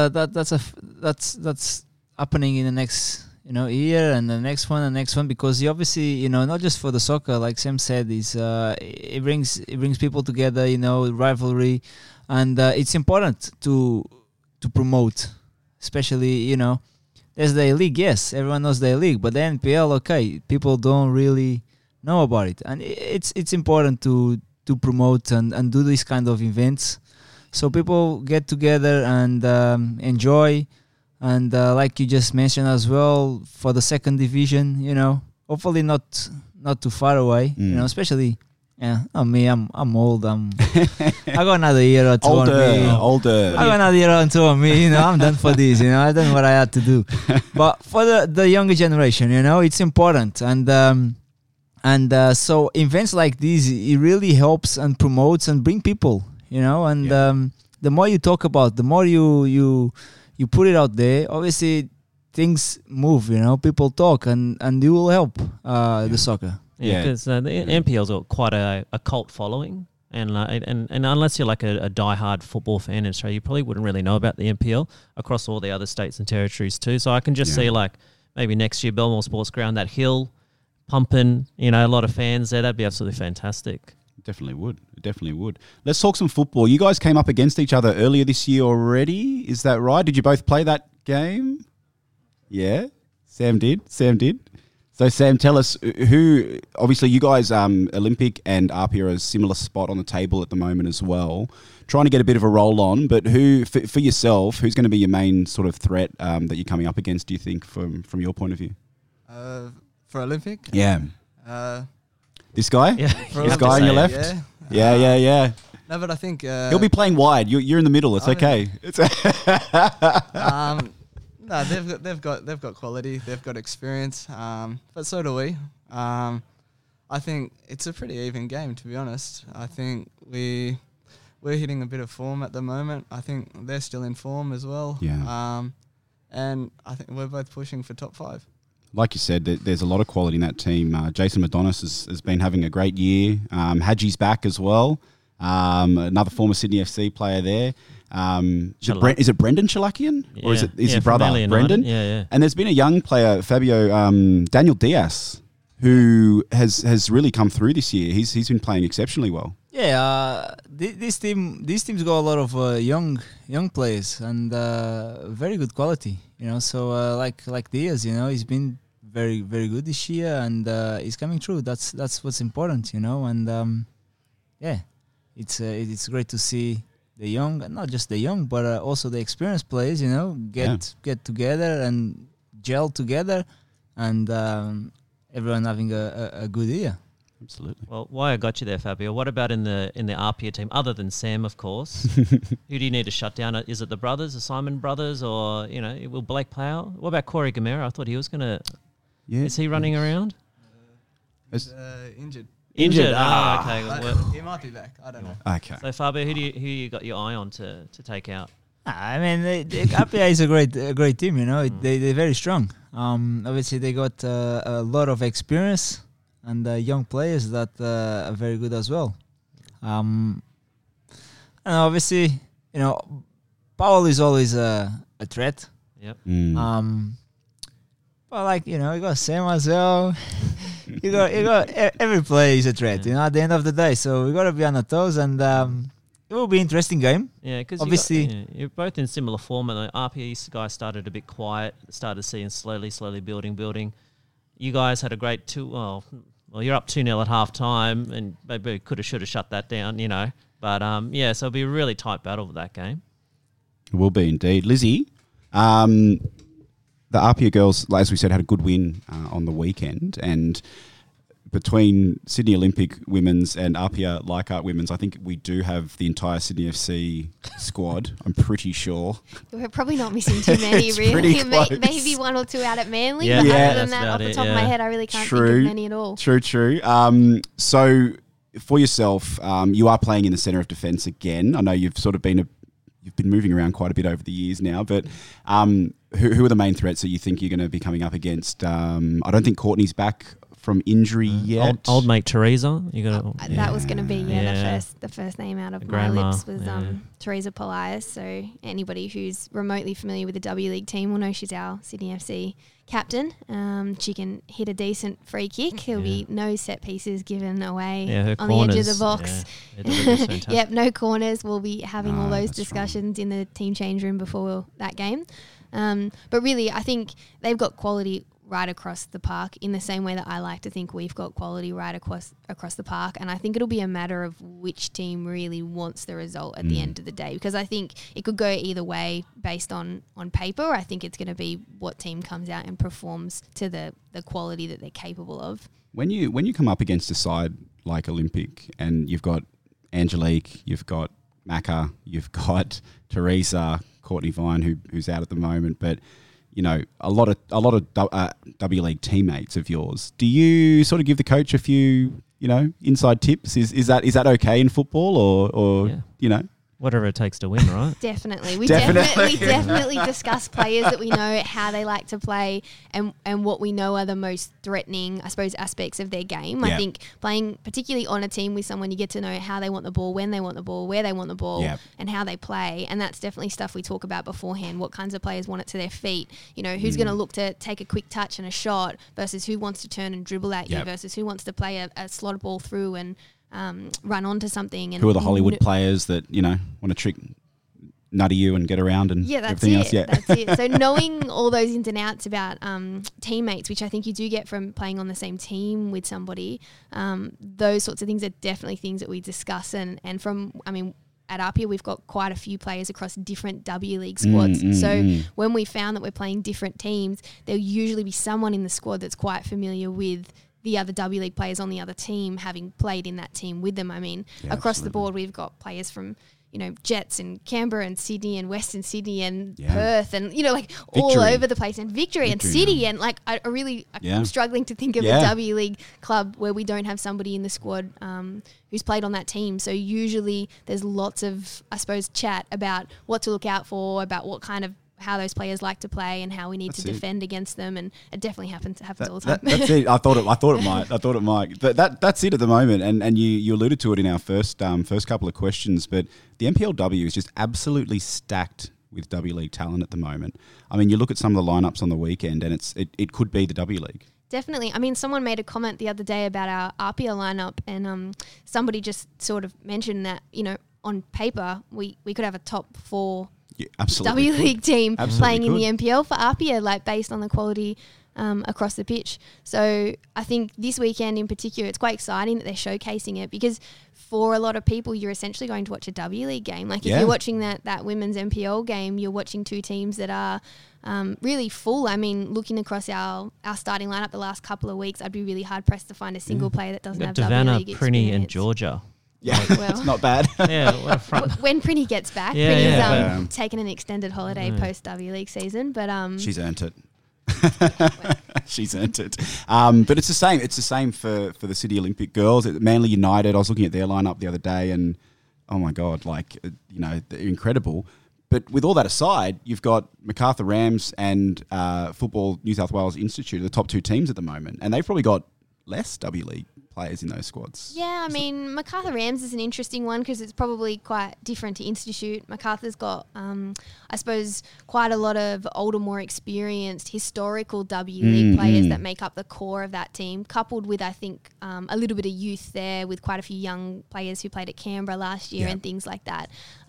L: that's happening in the next year and the next one, because you obviously not just for the soccer, like Sam said, is it brings people together, rivalry, and it's important to promote, especially there's the league. Yes, everyone knows the league, but the NPL, okay, people don't really know about it, and it's important to promote and do these kind of events, so people get together and enjoy. And like you just mentioned as well, for the second division, hopefully not too far away, especially. Yeah, I'm old. I got another year or two on me.
A: Older.
L: I got another year or two on me. I'm done for this. I've done what I had to do. But for the younger generation, it's important. And And so events like these, it really helps and promotes and bring people, you know. And the more you talk about, the more you put it out there. Obviously, things move, you know. People talk, and you will help the soccer.
B: Yeah, because the NPL's got quite a cult following. And unless you're like a diehard football fan in Australia, you probably wouldn't really know about the NPL across all the other states and territories too. So I can just see like maybe next year Belmore Sports Ground, that hill pumping, you know, a lot of fans there. That'd be absolutely fantastic.
A: Definitely would. Let's talk some football. You guys came up against each other earlier this year already. Is that right? Did you both play that game? Yeah, Sam did. So, Sam, tell us who. Obviously, you guys, Olympic and APIA, are a similar spot on the table at the moment as well. Trying to get a bit of a roll on, but who, for yourself, who's going to be your main sort of threat that you're coming up against? Do you think, from your point of view?
K: For Olympic,
A: yeah. This guy, this guy on your left, yeah.
K: No, but I think
A: he'll be playing wide. You're in the middle. It's okay.
K: No, they've got quality. They've got experience. But so do we. I think it's a pretty even game, to be honest. I think we're hitting a bit of form at the moment. I think they're still in form as well.
A: Yeah.
K: And I think we're both pushing for top 5.
A: Like you said, there's a lot of quality in that team. Jason Madonis has been having a great year. Hadji's back as well. Another former Sydney FC player there. Is it Brendan Chalakian?
B: Yeah.
A: Or is his brother, Brendan?
B: Yeah.
A: And there's been a young player, Fabio, Daniel Diaz, who has really come through this year. He's been playing exceptionally well.
L: Yeah, these teams got a lot of young players and very good quality. You know, so like Diaz, you know, he's been very, very good this year, and he's coming through. That's what's important, you know. And it's great to see the young, not just the young, but also the experienced players, you know, get together and gel together, and everyone having a good year.
A: Absolutely.
B: Well, why I got you there, Fabio? What about in the APIA team, other than Sam, of course? Who do you need to shut down? Is it the brothers, the Simon brothers, or will Blake play out? What about Corey Gamera? I thought he was gonna. Yeah. Is he running around?
K: Injured.
B: Injured. Okay.
K: Well, he might be back. I don't know.
A: Okay.
B: So Fabio, who you got your eye on to take out?
L: I mean, APIA is a great team. You know, they're very strong. Obviously, they got a lot of experience and young players that are very good as well. And obviously, you know, Powell is always a threat.
B: Yep.
L: But like, you know, you got Sam as well. you got every player is a threat. You know, at the end of the day, so we got to be on our toes, and it will be an interesting game.
B: Yeah, because
L: obviously
B: you're both in similar form. And the RPA guys started a bit quiet, started seeing slowly building. You guys had a great Well, you're up 2-0 at half time, and maybe should have shut that down, you know. But so it'll be a really tight battle for that game.
A: It will be indeed. Lizzie, the APIA girls, as we said, had a good win on the weekend, and between Sydney Olympic women's and APIA Leichhardt women's, I think we do have the entire Sydney FC squad. I'm pretty sure.
J: We're probably not missing too many, really. Maybe one or two out at Manly.
B: Yeah,
J: but other than that, off the top of my head, I really can't think of many at all.
A: True. So for yourself, you are playing in the centre of defence again. I know you've sort of you've been moving around quite a bit over the years now, but who are the main threats that you think you're going to be coming up against? I don't think Courtney's back from injury yet.
B: Old mate Teresa.
J: That was going to be the first name out of my lips was Teresa Polias. So anybody who's remotely familiar with the W League team will know she's our Sydney FC captain. She can hit a decent free kick. There'll be no set pieces given away on the edge of the box. Yep, no corners. We'll be having all those discussions in the team change room before that game. But really, I think they've got quality right across the park in the same way that I like to think we've got quality right across the park. And I think it'll be a matter of which team really wants the result at the end of the day, because I think it could go either way based on paper. I think it's going to be what team comes out and performs to the quality that they're capable of.
A: When you come up against a side like Olympic and you've got Angelique, you've got Macca, you've got Teresa, Courtney Vine, who's out at the moment, but a lot of W League teammates of yours. Do you sort of give the coach a few, inside tips? Is that okay in football, or
B: whatever it takes to win, right?
J: Definitely. We definitely discuss players that we know, how they like to play, and what we know are the most threatening, I suppose, aspects of their game.
A: Yep.
J: I think playing particularly on a team with someone, you get to know how they want the ball, when they want the ball, where they want the ball,
A: Yep.
J: and how they play. And that's definitely stuff we talk about beforehand. What kinds of players want it to their feet? Who's going to look to take a quick touch and a shot versus who wants to turn and dribble at you
A: Yep.
J: versus who wants to play a slot ball through and run onto something. And
A: who are the Hollywood players that want to trick nutty you and get around and everything else? Yeah,
J: that's it. So knowing all those ins and outs about teammates, which I think you do get from playing on the same team with somebody, those sorts of things are definitely things that we discuss. And at Apia, we've got quite a few players across different W League squads. When we found that we're playing different teams, there'll usually be someone in the squad that's quite familiar with the other W League players on the other team, having played in that team with them. Across the board, we've got players from Jets and Canberra and Sydney and Western Sydney and Perth and all over the place, and Victory and City and I'm struggling to think of a W League club where we don't have somebody in the squad who's played on that team. So usually there's lots of, I suppose, chat about what to look out for, about what kind of how those players like to play and how we need to defend against them, and it definitely happens all the time.
A: That's it. I thought it might. That's it at the moment, and you alluded to it in our first couple of questions. But the NPLW is just absolutely stacked with W League talent at the moment. I mean, you look at some of the lineups on the weekend, and it could be the W League.
J: Definitely. I mean, someone made a comment the other day about our Apia lineup, and somebody just sort of mentioned that on paper we could have a top 4.
A: Yeah, absolutely.
J: W League team playing in
A: could.
J: the NPL for Apia, based on the quality across the pitch. So I think this weekend in particular, it's quite exciting that they're showcasing it, because for a lot of people, you're essentially going to watch a W League game. If you're watching that women's NPL game, you're watching two teams that are really full. I mean, looking across our starting lineup the last couple of weeks, I'd be really hard pressed to find a single player that doesn't have W League experience.
B: Prinny and Georgia.
A: Yeah, it's not bad.
B: Yeah, what a front.
J: When Prinny gets back, Prinny's taken an extended holiday post W League season, but
A: she's earned it. She's earned it. But it's the same. It's the same for the City Olympic girls. Manly United. I was looking at their lineup the other day, and oh my god, they're incredible. But with all that aside, you've got Macarthur Rams and Football New South Wales Institute, the top two teams at the moment, and they've probably got less W League players in those squads.
J: Yeah, I mean, Macarthur Rams is an interesting one because it's probably quite different to Institute. Macarthur's got, I suppose, quite a lot of older, more experienced, historical W League players that make up the core of that team, coupled with, I think, a little bit of youth there with quite a few young players who played at Canberra last year and things like that.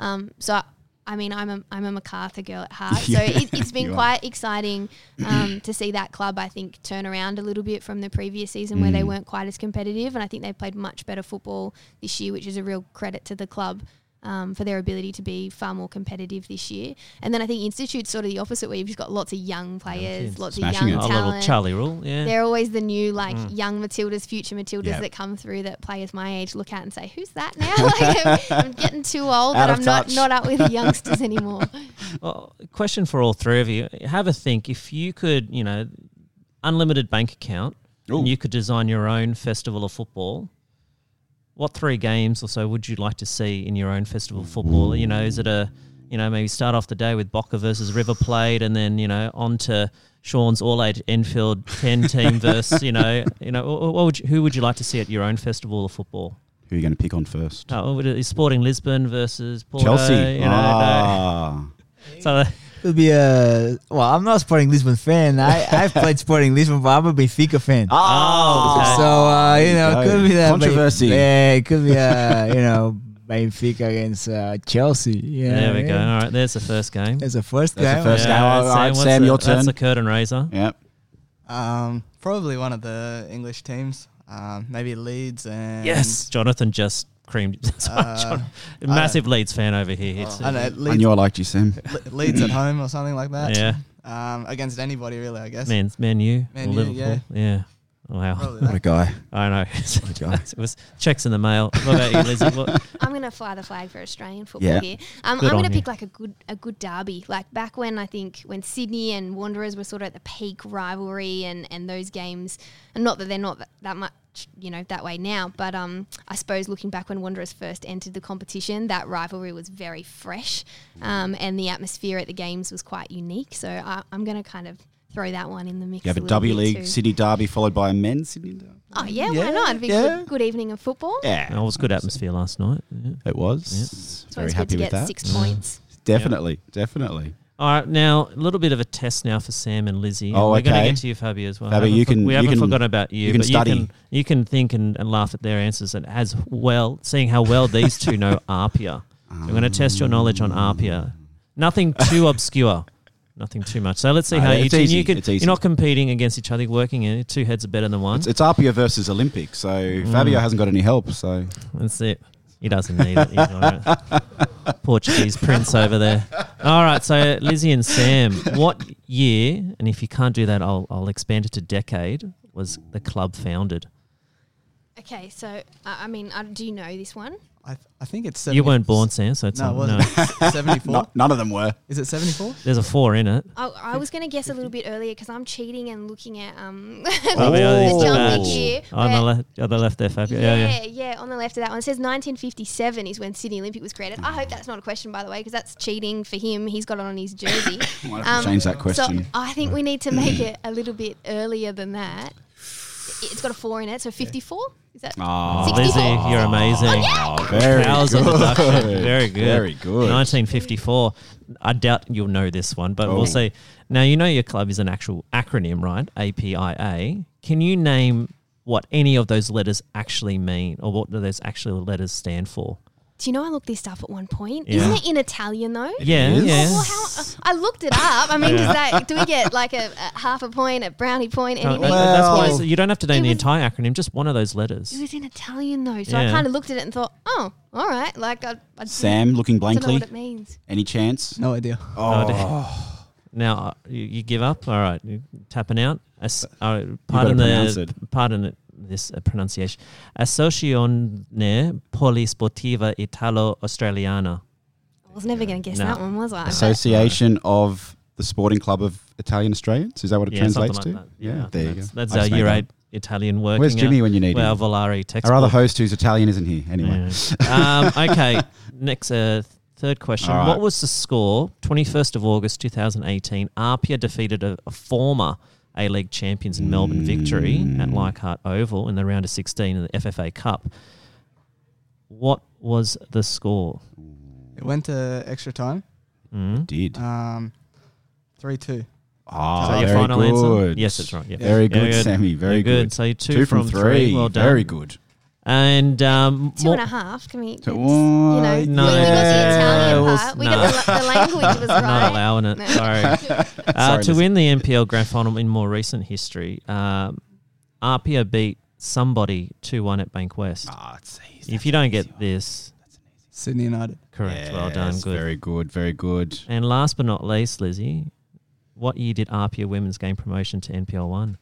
J: I mean, I'm a Macarthur girl at heart, so it's been quite exciting to see that club, I think, turn around a little bit from the previous season where they weren't quite as competitive, and I think they've played much better football this year, which is a real credit to the club for their ability to be far more competitive this year. And then I think Institute's sort of the opposite, where you've just got lots of young players, lots of young talent.
B: A little Charlie Rule, yeah.
J: They're always the new, young Matildas, future Matildas that come through that players my age look at and say, who's that now? I'm getting too old that I'm not up with the youngsters anymore.
B: Well, question for all three of you. Have a think. If you could, unlimited bank account, and you could design your own festival of football, what 3 games or so would you like to see in your own festival of football? Is it maybe start off the day with Boca versus River Plate, and then, on to Sean's all-age Enfield 10 team versus, who would you like to see at your own festival of football?
A: Who are you going to pick on first?
B: Sporting Lisbon versus Porto.
A: Chelsea.
B: So
L: It'll be I'm not a Sporting Lisbon fan. I've played Sporting Lisbon, but I'm a Benfica fan. So it could be that
A: controversy.
L: It could be Benfica against Chelsea. Yeah,
B: there we go. All right, there's the first game.
L: There's the first game.
A: All right, Sam, your turn.
B: That's the curtain raiser.
A: Yep.
K: Probably one of the English teams. Maybe Leeds and
B: yes, Jonathan just creamed. Massive Leeds fan over here.
K: I
A: knew I liked you, Sam.
K: Leeds at home or something like that.
B: Yeah.
K: Against anybody really, I guess.
B: Man U.
K: Man U,
B: yeah. Wow.
A: What a guy.
B: I know.
A: What a guy.
B: It was checks in the mail. What about you, Lizzie? What?
J: I'm going to fly the flag for Australian football
A: Yeah.
J: here. I'm
B: Good
J: going
B: on
J: to
B: you.
J: pick like a good derby. Like back when when Sydney and Wanderers were sort of at the peak rivalry and those games, and not that they're not that much, that way now, but I suppose looking back when Wanderers first entered the competition, that rivalry was very fresh, and the atmosphere at the games was quite unique. So I'm going to kind of throw that one in the mix.
A: You have a
J: little
A: W
J: bit
A: League
J: too.
A: Sydney derby followed by a men's Sydney derby.
J: Oh yeah, why not? It'd be a good evening of football.
A: Yeah.
B: It was good atmosphere last night. Yeah.
A: It was.
J: So
A: Very
J: it's
A: happy
J: good to
A: with
J: get
A: that.
J: 6 points.
A: Definitely. Definitely.
B: All right, now a little bit of a test now for Sam and Lizzie.
A: Oh,
B: We're going
A: okay.
B: to get to you, Fabio, as well.
A: Fabio,
B: We haven't
A: you can
B: forgotten about you.
A: You can
B: but
A: study.
B: You can think and laugh at their answers, and as well, seeing how well these two know Apia. I'm going to test your knowledge on Apia. Nothing too obscure. Nothing too much. So let's see how you
A: it's
B: two.
A: easy.
B: It's
A: easy.
B: You're not competing against each other. You're working in it. Two heads are better than one.
A: It's Apia versus Olympic, so Fabio hasn't got any help. So
B: That's it. He doesn't need it. He's all right. Portuguese prince over there. All right, so Lizzie and Sam, what year, and if you can't do that, I'll expand it to decade, was the club founded?
J: Okay, so do you know this one?
K: I think it's
B: You weren't born, Sam, so it's
K: No, it
B: no.
K: wasn't. 74?
A: none of them were.
K: Is it 74?
B: There's a 4 in it.
J: I was going to guess a little bit earlier because I'm cheating and looking at
B: the
J: jump
B: badge.
J: here.
B: On the left there, Fabio.
J: Yeah, on the left of that one. It says 1957 is when Sydney Olympic was created. I hope that's not a question, by the way, because that's cheating for him. He's got it on his jersey.
A: Might have to change that question.
J: So I think we need to make it a little bit earlier than that. It's got a 4 in it, so 54? Is that 64?
B: Lizzie, you're amazing.
A: Oh, very
B: Powers of
A: good.
B: deduction. Very good.
A: Very good.
B: 1954. I doubt you'll know this one, but we'll see. Now, you know your club is an actual acronym, right? APIA. Can you name what any of those letters actually mean, or what do those actual letters stand for?
J: Do you know I looked this up at one point?
B: Yeah.
J: Isn't it in Italian though?
B: Yeah, yeah.
J: Well, I looked it up. I mean, do we get like a half a point, a brownie point, anything?
B: That's why so you don't have to name the entire acronym, just one of those letters.
J: It was in Italian though, so I
B: Yeah.
J: kind of looked at it and thought, oh, all right. Like I
A: Sam, looking
J: don't know
A: blankly.
J: what it means.
A: Any chance?
K: No idea.
B: Now you give up. All right, you're tapping out.
A: gotta
B: Pardon
A: pronounce it.
B: Pardon this pronunciation. Associazione Polisportiva Italo-Australiana.
J: I was never going to guess
B: No.
J: that one, was I?
A: Association of the Sporting Club of Italian Australians. Is that what it translates
B: something
A: to?
B: like that.
A: Yeah,
B: I think
A: there you go.
B: That's
A: I
B: our
A: just made
B: Year
A: that
B: 8 Italian working.
A: Where's Jimmy
B: out.
A: when you need
B: Our
A: him?
B: Volare textbook.
A: Our other host, who's Italian, isn't he? Anyway.
B: Yeah. Okay, next third question.
A: All right.
B: What was the score? 21st of August 2018. Apia defeated a former A-League champions in Melbourne victory at Leichhardt Oval in the round of 16 in the FFA Cup. What was the score?
K: It went to extra time.
A: It did.
K: 3-2.
B: Is
A: Ah,
B: that your
A: very
B: final
A: good.
B: answer? Yes, that's right. Yeah.
A: Very
B: Yeah,
A: good, Sammy. Very good.
B: So you're
A: 2 from 3.
B: Well done.
A: Very good.
B: And
J: 2.5. Can we?
A: So,
J: we got the Italian
B: we'll-
J: part. We got the language was right.
B: Not allowing it.
J: No.
B: Sorry.
A: Sorry,
B: To
A: Liz.
B: win the NPL Grand Final in more recent history, Apia beat somebody 2-1 at Bankwest.
A: It's easy.
B: If you don't get this,
K: Sydney United.
B: correct. Well done. Good.
A: Very good. Very good.
B: And last but not least, Lizzie, what year did Apia women's gain promotion to NPL 1?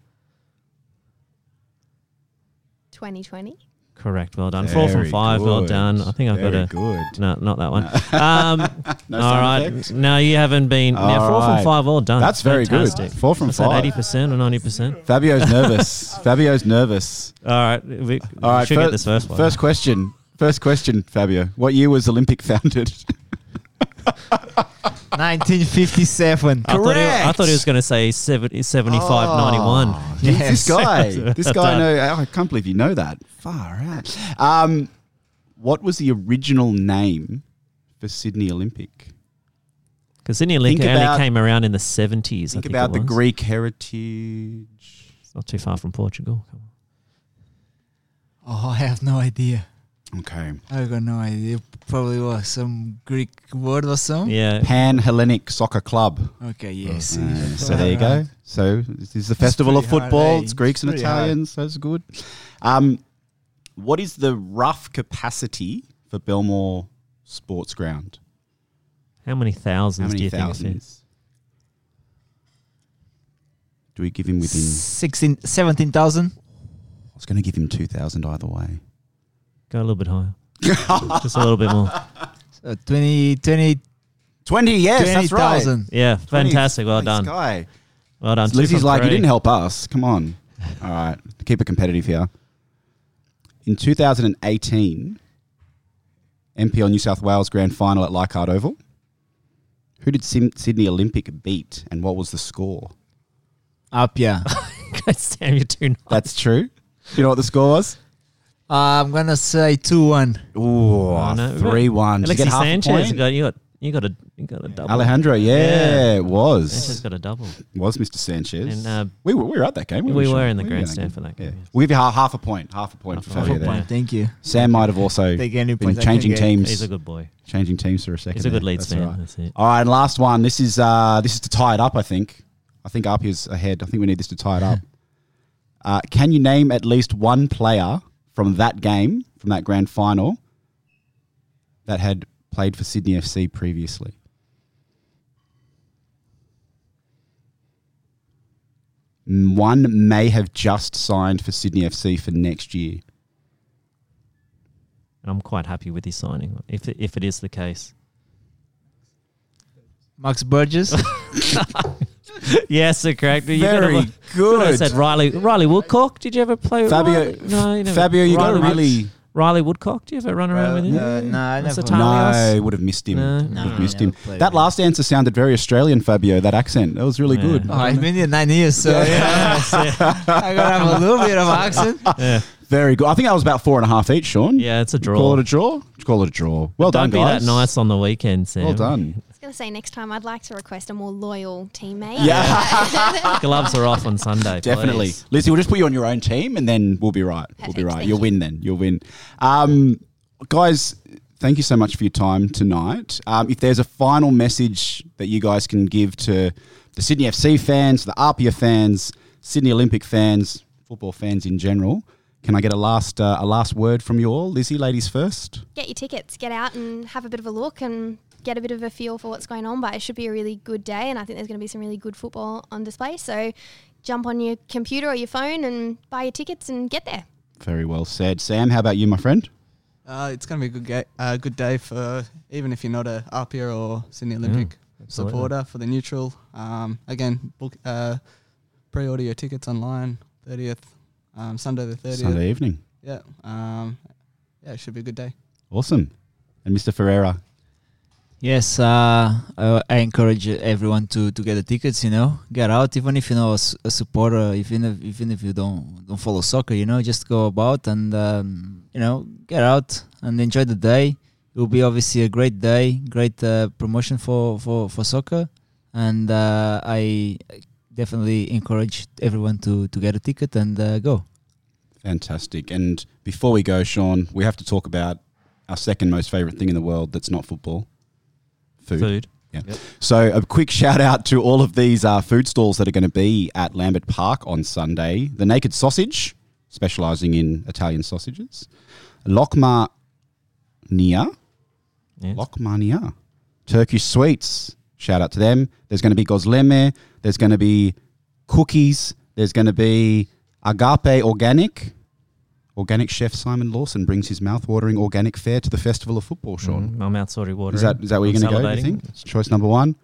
J: 2020.
B: Correct. Well done. 4 from
A: Very
B: 5. Well
A: good.
B: done. I think I've got
A: Very
B: a.
A: good.
B: No, not that one.
A: No
B: all
A: sound
B: right.
A: effects?
B: No, you haven't been.
A: All
B: Now 4
A: right.
B: from 5. Well done.
A: That's very
B: Fantastic.
A: good. 4 from
B: What's that,
A: 5.
B: 80% or 90%?
A: Fabio's nervous. Fabio's nervous.
B: All right. We
A: All right.
B: should get this first one.
A: First question. First question, Fabio. What year was Olympic founded?
L: 1957.
B: I thought he was going to say 75, 91.
A: This guy. This
B: Well
A: guy.
B: done.
A: No, I can't believe you know that. Far out. What was the original name for Sydney Olympic?
B: Because Sydney Olympic
A: Think
B: only
A: about-
B: came around in the 70s.
A: Think
B: I think
A: about
B: it
A: the
B: was.
A: Greek heritage.
B: It's not too far from Portugal. Come on.
L: Oh, I have no idea.
A: Okay.
L: I got no idea. Probably was some Greek word or something.
B: Yeah.
A: Pan-Hellenic Soccer Club.
L: Okay, yes.
A: So there you go. So this is the festival of
L: pretty hard,
A: football.
L: eh?
A: It's Greeks and
L: Pretty hard.
A: Italians. That's good. What is the rough capacity for Belmore Sports Ground?
B: How many thousands
A: How
B: do
A: many
B: you think it fits?
A: thousands? Do we give him within?
L: 17,000.
A: was going to give him 2,000 either way.
B: Go a little bit higher. Just a little bit more.
L: 20,
A: yes, that's right.
L: 20,000.
B: Yeah,
A: 20.
B: fantastic. Well
A: Nice
B: done.
A: guy.
B: Well done.
A: So Lizzie's
B: 2 from
A: like, you
B: 3.
A: didn't help us. Come on. All right. Keep it competitive here. In 2018, NPL New South Wales Grand Final at Leichhardt Oval. Who did Sydney Olympic beat and what was the score?
L: Apia.
B: Sam, you're too nice.
A: That's true. Do you know what the score was?
L: I'm going to say 2-1.
A: Ooh, 3-1. Did you get half
B: Sanchez,
A: a point?
B: you got a double.
A: Alejandro, it was.
B: Sanchez got a double.
A: It was Mr. Sanchez.
B: And,
A: we were at that game.
B: we
A: Sean?
B: were in the
A: We
B: grandstand for that game.
A: Yeah. We'll give you half a point. Half a point for Fabio there.
L: Thank you.
A: Sam might have also
L: Take any
A: been
L: points I can
A: changing
L: get.
A: teams.
B: He's a good boy.
A: Changing teams for a second.
B: He's a good
A: there.
B: Leeds
A: That's
B: fan.
A: all right.
B: That's it.
A: All right, and last one. This is to tie it up, I think. I think Apia's ahead. I think we need this to tie it up. Can you name at least one player from that game, from that grand final, that had played for Sydney FC previously? One may have just signed for Sydney FC for next year.
B: And I'm quite happy with his signing, if it is the case.
L: Max Burgess.
B: Yes, correct.
A: Very good.
B: I said Riley Woodcock. Did you ever play with
A: Fabio?
B: Riley? No, you never.
A: Fabio, you got to
B: Riley
A: really...
B: Riley Woodcock. Do you ever run around with him?
L: No, I
B: That's
L: never.
B: Italian.
A: No, would have missed him.
B: No.
A: Would have missed
L: never
A: him.
L: played
A: That
L: with
A: last answer sounded very Australian, Fabio. That accent. That was really
B: Yeah.
A: good.
L: Oh, I've been here 9 years, so I gotta have a little bit of accent.
B: Yeah.
A: Very good. I think that was about 4.5 each, Sean.
B: Yeah, it's a draw.
A: Call it a draw? Call it a draw. Well done,
B: Don't be
A: guys.
B: that nice on the weekend, Sam.
A: Well done.
J: I was going to say next time I'd like to request a more loyal teammate.
A: Yeah.
B: Gloves are off on Sunday.
A: Definitely.
B: Please.
A: Lizzie, we'll just put you on your own team and then we'll be right.
J: Perfect,
A: We'll be right.
J: thank
A: You'll
J: you.
A: win then. You'll win. Guys, thank you so much for your time tonight. If there's a final message that you guys can give to the Sydney FC fans, the Apia fans, Sydney Olympic fans, football fans in general, can I get a last word from you all? Lizzie, ladies first.
J: Get your tickets, get out and have a bit of a look and get a bit of a feel for what's going on. But it should be a really good day, and I think there's going to be some really good football on display. So jump on your computer or your phone and buy your tickets and get there.
A: Very well said. Sam, how about you, my friend?
K: It's going to be a good day for even if you're not a Apia or Sydney Olympic
B: absolutely.
K: supporter for the neutral. Again, book pre-order your tickets online. 30th, Sunday the 30th.
A: Sunday evening.
K: Yeah, it should be a good day.
A: Awesome. And Mr. Ferreira.
L: Yes, I encourage everyone to get the tickets. Get out, even if you're not a supporter, even if you don't follow soccer. Just go about and get out and enjoy the day. It will be obviously a great day, great promotion for soccer, and I definitely encourage everyone to get a ticket and go.
A: Fantastic. And before we go, Sean, we have to talk about our second most favourite thing in the world that's not football. Food. Yeah.
B: Yep.
A: So a quick shout out to all of these food stalls that are going to be at Lambert Park on Sunday. The Naked Sausage, specialising in Italian sausages. Lokmania.
B: Yes.
A: Lokmania. Turkish sweets. Shout out to them. There's going to be gozleme. There's going to be cookies. There's going to be Agape Organic. Organic chef Simon Lawson brings his mouth-watering organic fare to the Festival of Football, Sean.
B: My mouth's already watering.
A: Is that where you're going to go, do you think? It's choice number one.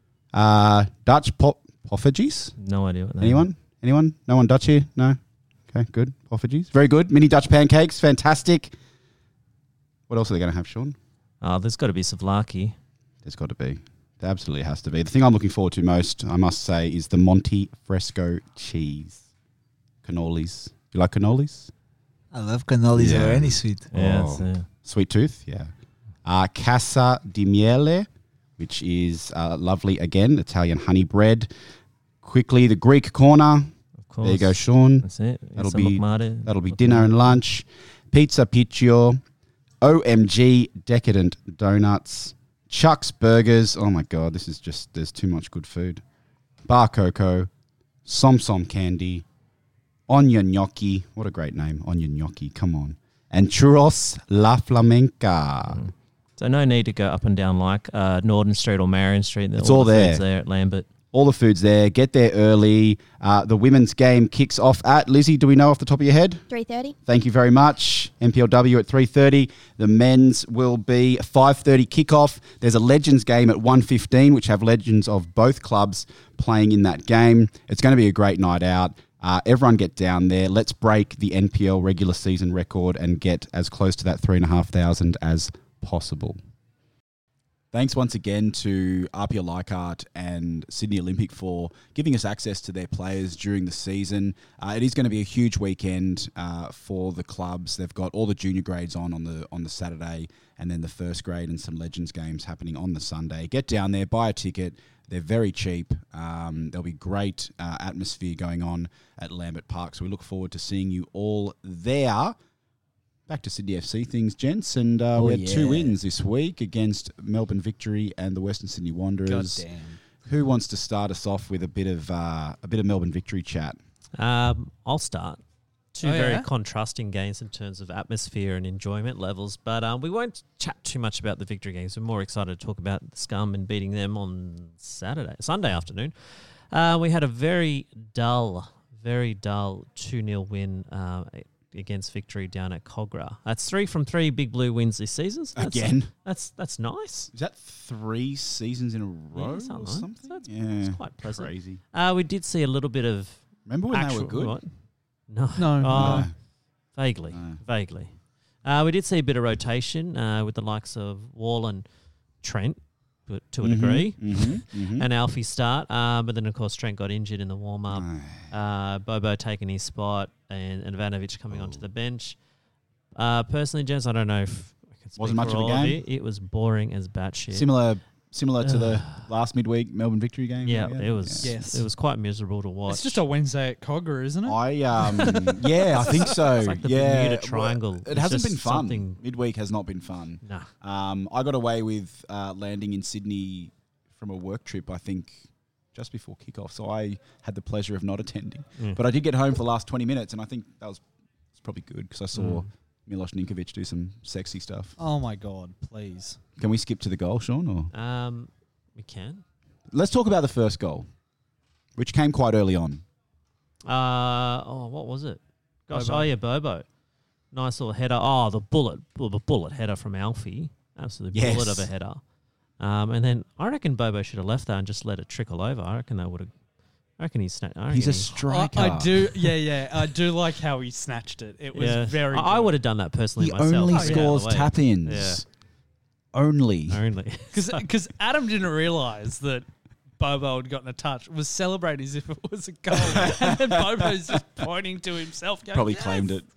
A: Dutch poffertjes?
B: No idea what that
A: Anyone? Anyone? No one Dutch here? No? Okay, good. Poffertjes. Very good. Mini Dutch pancakes. Fantastic. What else are they going to have, Sean?
B: There's got to be souvlaki.
A: There's got to be. There absolutely has to be. The thing I'm looking forward to most, I must say, is the Monte Fresco cheese. Cannolis. You like cannolis?
L: I love cannolis or any sweet.
B: Yeah,
A: Sweet tooth, yeah. Casa di Miele, which is lovely, again, Italian honey bread. Quickly, the Greek corner.
B: Of course.
A: There you go, Sean.
B: That's it.
A: That'll
B: Some
A: be
B: macmade.
A: that'll be dinner and lunch. Pizza Piccio, OMG Decadent Donuts, Chuck's Burgers. Oh my God, there's too much good food. Bar Coco, Som Som Candy, Onion Gnocchi. What a great name, Onion Gnocchi. Come on. And Churros La Flamenca.
B: So no need to go up and down like Norton Street or Marion Street.
A: It's all
B: the
A: there.
B: food's there at Lambert.
A: All the food's there. Get there early. The women's game kicks off at, Lizzie, do we know off the top of your head?
J: 3:30.
A: Thank you very much. MPLW at 3:30. The men's will be a 5:30 kickoff. There's a Legends game at 1:15, which have legends of both clubs playing in that game. It's going to be a great night out. Everyone get down there. Let's break the NPL regular season record and get as close to that 3,500 as possible. Thanks once again to RPL Leichhardt and Sydney Olympic for giving us access to their players during the season. It is going to be a huge weekend for the clubs. They've got all the junior grades on the Saturday, and then the first grade and some Legends games happening on the Sunday. Get down there, buy a ticket. They're very cheap. There'll be great atmosphere going on at Lambert Park, so we look forward to seeing you all there. Back to Sydney FC things, gents, and we had 2 wins this week against Melbourne Victory and the Western Sydney Wanderers.
I: Goddamn.
A: Who wants to start us off with a bit of Melbourne Victory chat?
B: I'll start. Two very contrasting games in terms of atmosphere and enjoyment levels, but we won't chat too much about the Victory games. We're more excited to talk about the Scum and beating them on Sunday afternoon. We had a very dull 2-0 win against Victory down at Cogra. That's 3 from 3 Big Blue wins this season.
A: Again?
B: That's nice.
A: Is that 3 seasons in a row or something?
B: It's quite pleasant.
A: Crazy.
B: We did see a little bit of...
A: Remember when they were good?
B: What? No. Vaguely. We did see a bit of rotation with the likes of Wall and Trent, but to a degree, and Alfie start. But then, of course, Trent got injured in the warm-up. Bobo taking his spot and Ivanovic coming onto the bench. Personally, gents, I don't know if I can speak
A: wasn't much
B: for
A: of a
B: all
A: game.
B: It was boring as batshit.
A: Similar to the last midweek Melbourne Victory game.
B: Yeah, it was.
I: Yes.
B: It was quite miserable to watch.
I: It's just a Wednesday at Cogra, isn't it?
A: I think so.
B: It's like the Bermuda Triangle.
A: It hasn't been fun.
B: Something...
A: Midweek has not been fun.
B: Nah.
A: I got away with landing in Sydney from a work trip, I think, just before kickoff. So I had the pleasure of not attending. But I did get home for the last 20 minutes, and I think it's probably good because I saw Milos Ninkovic do some sexy stuff.
I: Oh, my God, please.
A: Can we skip to the goal, Sean? Or?
B: We can.
A: Let's talk about the first goal, which came quite early on.
B: What was it? Gosh, Bobo. Nice little header. Oh, the bullet header from Alfie. Absolute bullet of a header. And then I reckon Bobo should have left that and just let it trickle over. I reckon he's snatched.
A: He's a striker.
I: I do. Yeah. I do like how he snatched it. It was very.
B: I would have done that personally
A: he
B: myself.
A: He only scores tap-ins.
B: Yeah.
A: Only.
I: Because Adam didn't realise that Bobo had gotten a touch, was celebrating as if it was a goal. And then Bobo's just pointing to himself. Going,
A: Probably claimed it.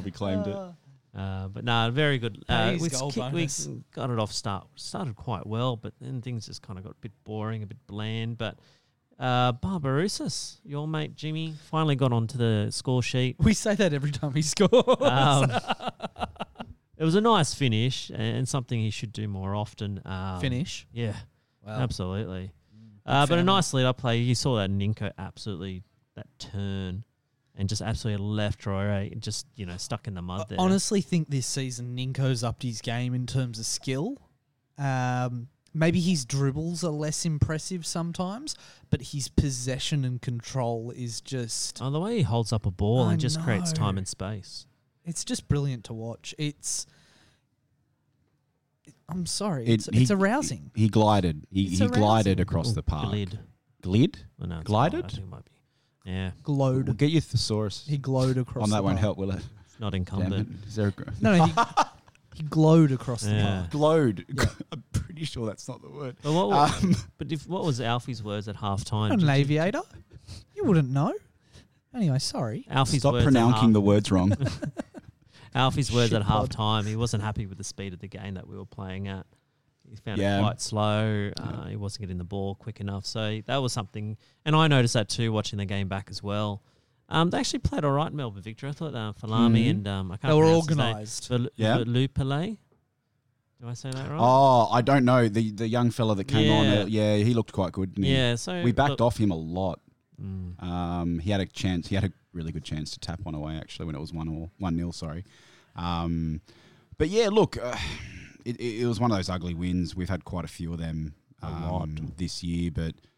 B: But no, very good. We got it off started quite well, but then things just kind of got a bit boring, a bit bland. But Barbarouses, your mate Jimmy, finally got onto the score sheet.
I: We say that every time he scores.
B: It was a nice finish and something he should do more often.
I: Finish?
B: Yeah, wow. Absolutely. But a nice lead-up play. You saw that Ninko absolutely, that turn and just absolutely left Roy, just, stuck in the mud there.
I: I honestly think this season Ninko's upped his game in terms of skill. Maybe his dribbles are less impressive sometimes, but his possession and control is just...
B: Oh, the way he holds up a ball and just creates time and space.
I: It's just brilliant to watch. I'm sorry. It's arousing.
A: He glided. He glided across the park. Glid?
B: Oh, no,
A: glided?
B: I think it might be. Yeah.
I: Glowed.
A: We'll get your thesaurus.
I: He glowed across
A: on
I: the
A: that
I: park.
A: won't help, will it?
B: It's not incumbent.
A: Is there
I: No, he glowed across the park.
A: Glowed. Yeah. I'm pretty sure that's not the word.
B: But what was Alfie's words at halftime?
I: An aviator? You wouldn't know. Anyway, sorry.
A: Stop pronouncing the words wrong.
B: Alfie's words at half-time, he wasn't happy with the speed of the game that we were playing at. He found it quite slow. He wasn't getting the ball quick enough. So that was something. And I noticed that too, watching the game back as well. They actually played all right in Melbourne Victory. I thought Falami and I can't
I: they were organised.
B: Lupele. Do I say that right?
A: Oh, I don't know. The young fella that came on, he looked quite good. Didn't he?
B: Yeah, so
A: we backed off him a lot. He had a chance. He had a really good chance to tap one away actually when it was 1-0. Sorry, but yeah, look, it was one of those ugly wins. We've had quite a few of them this year, but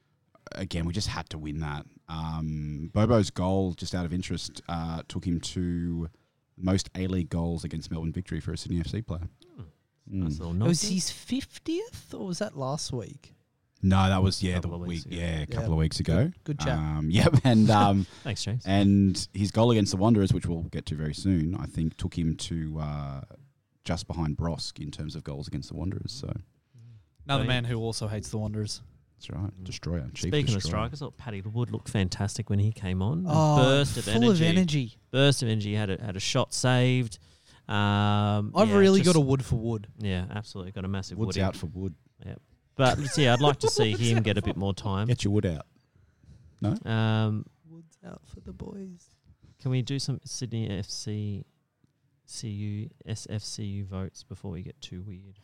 A: again, we just had to win that. Bobo's goal, just out of interest, took him to most A-League goals against Melbourne Victory for a Sydney FC player.
B: Nice little
I: Was
B: nod.
I: his 50th or was that last week?
A: No, that was, the
B: Couple of
A: week,
B: weeks ago.
A: a couple of weeks ago.
I: Good chat.
A: Yep, and
B: Thanks, James.
A: and his goal against the Wanderers, which we'll get to very soon, I think took him to just behind Brosk in terms of goals against the Wanderers. So
I: Another man who also hates the Wanderers.
A: that's right, Destroyer. Chief
B: Speaking
A: Destroyer.
B: of strikers, I thought Paddy Wood looked fantastic when he came on.
I: Oh,
B: Burst of
I: full of energy.
B: Burst of energy. Had a shot saved.
I: I've really got a Wood for Wood.
B: Yeah, absolutely. Got a massive
A: Wood's
B: Wood in.
A: out for Wood.
B: Yeah. But yeah, I'd like to see him get a bit more time.
A: Get your Wood out. No?
I: Wood's out for the boys.
B: Can we do some Sydney FC CU SFCU votes before we get too weird?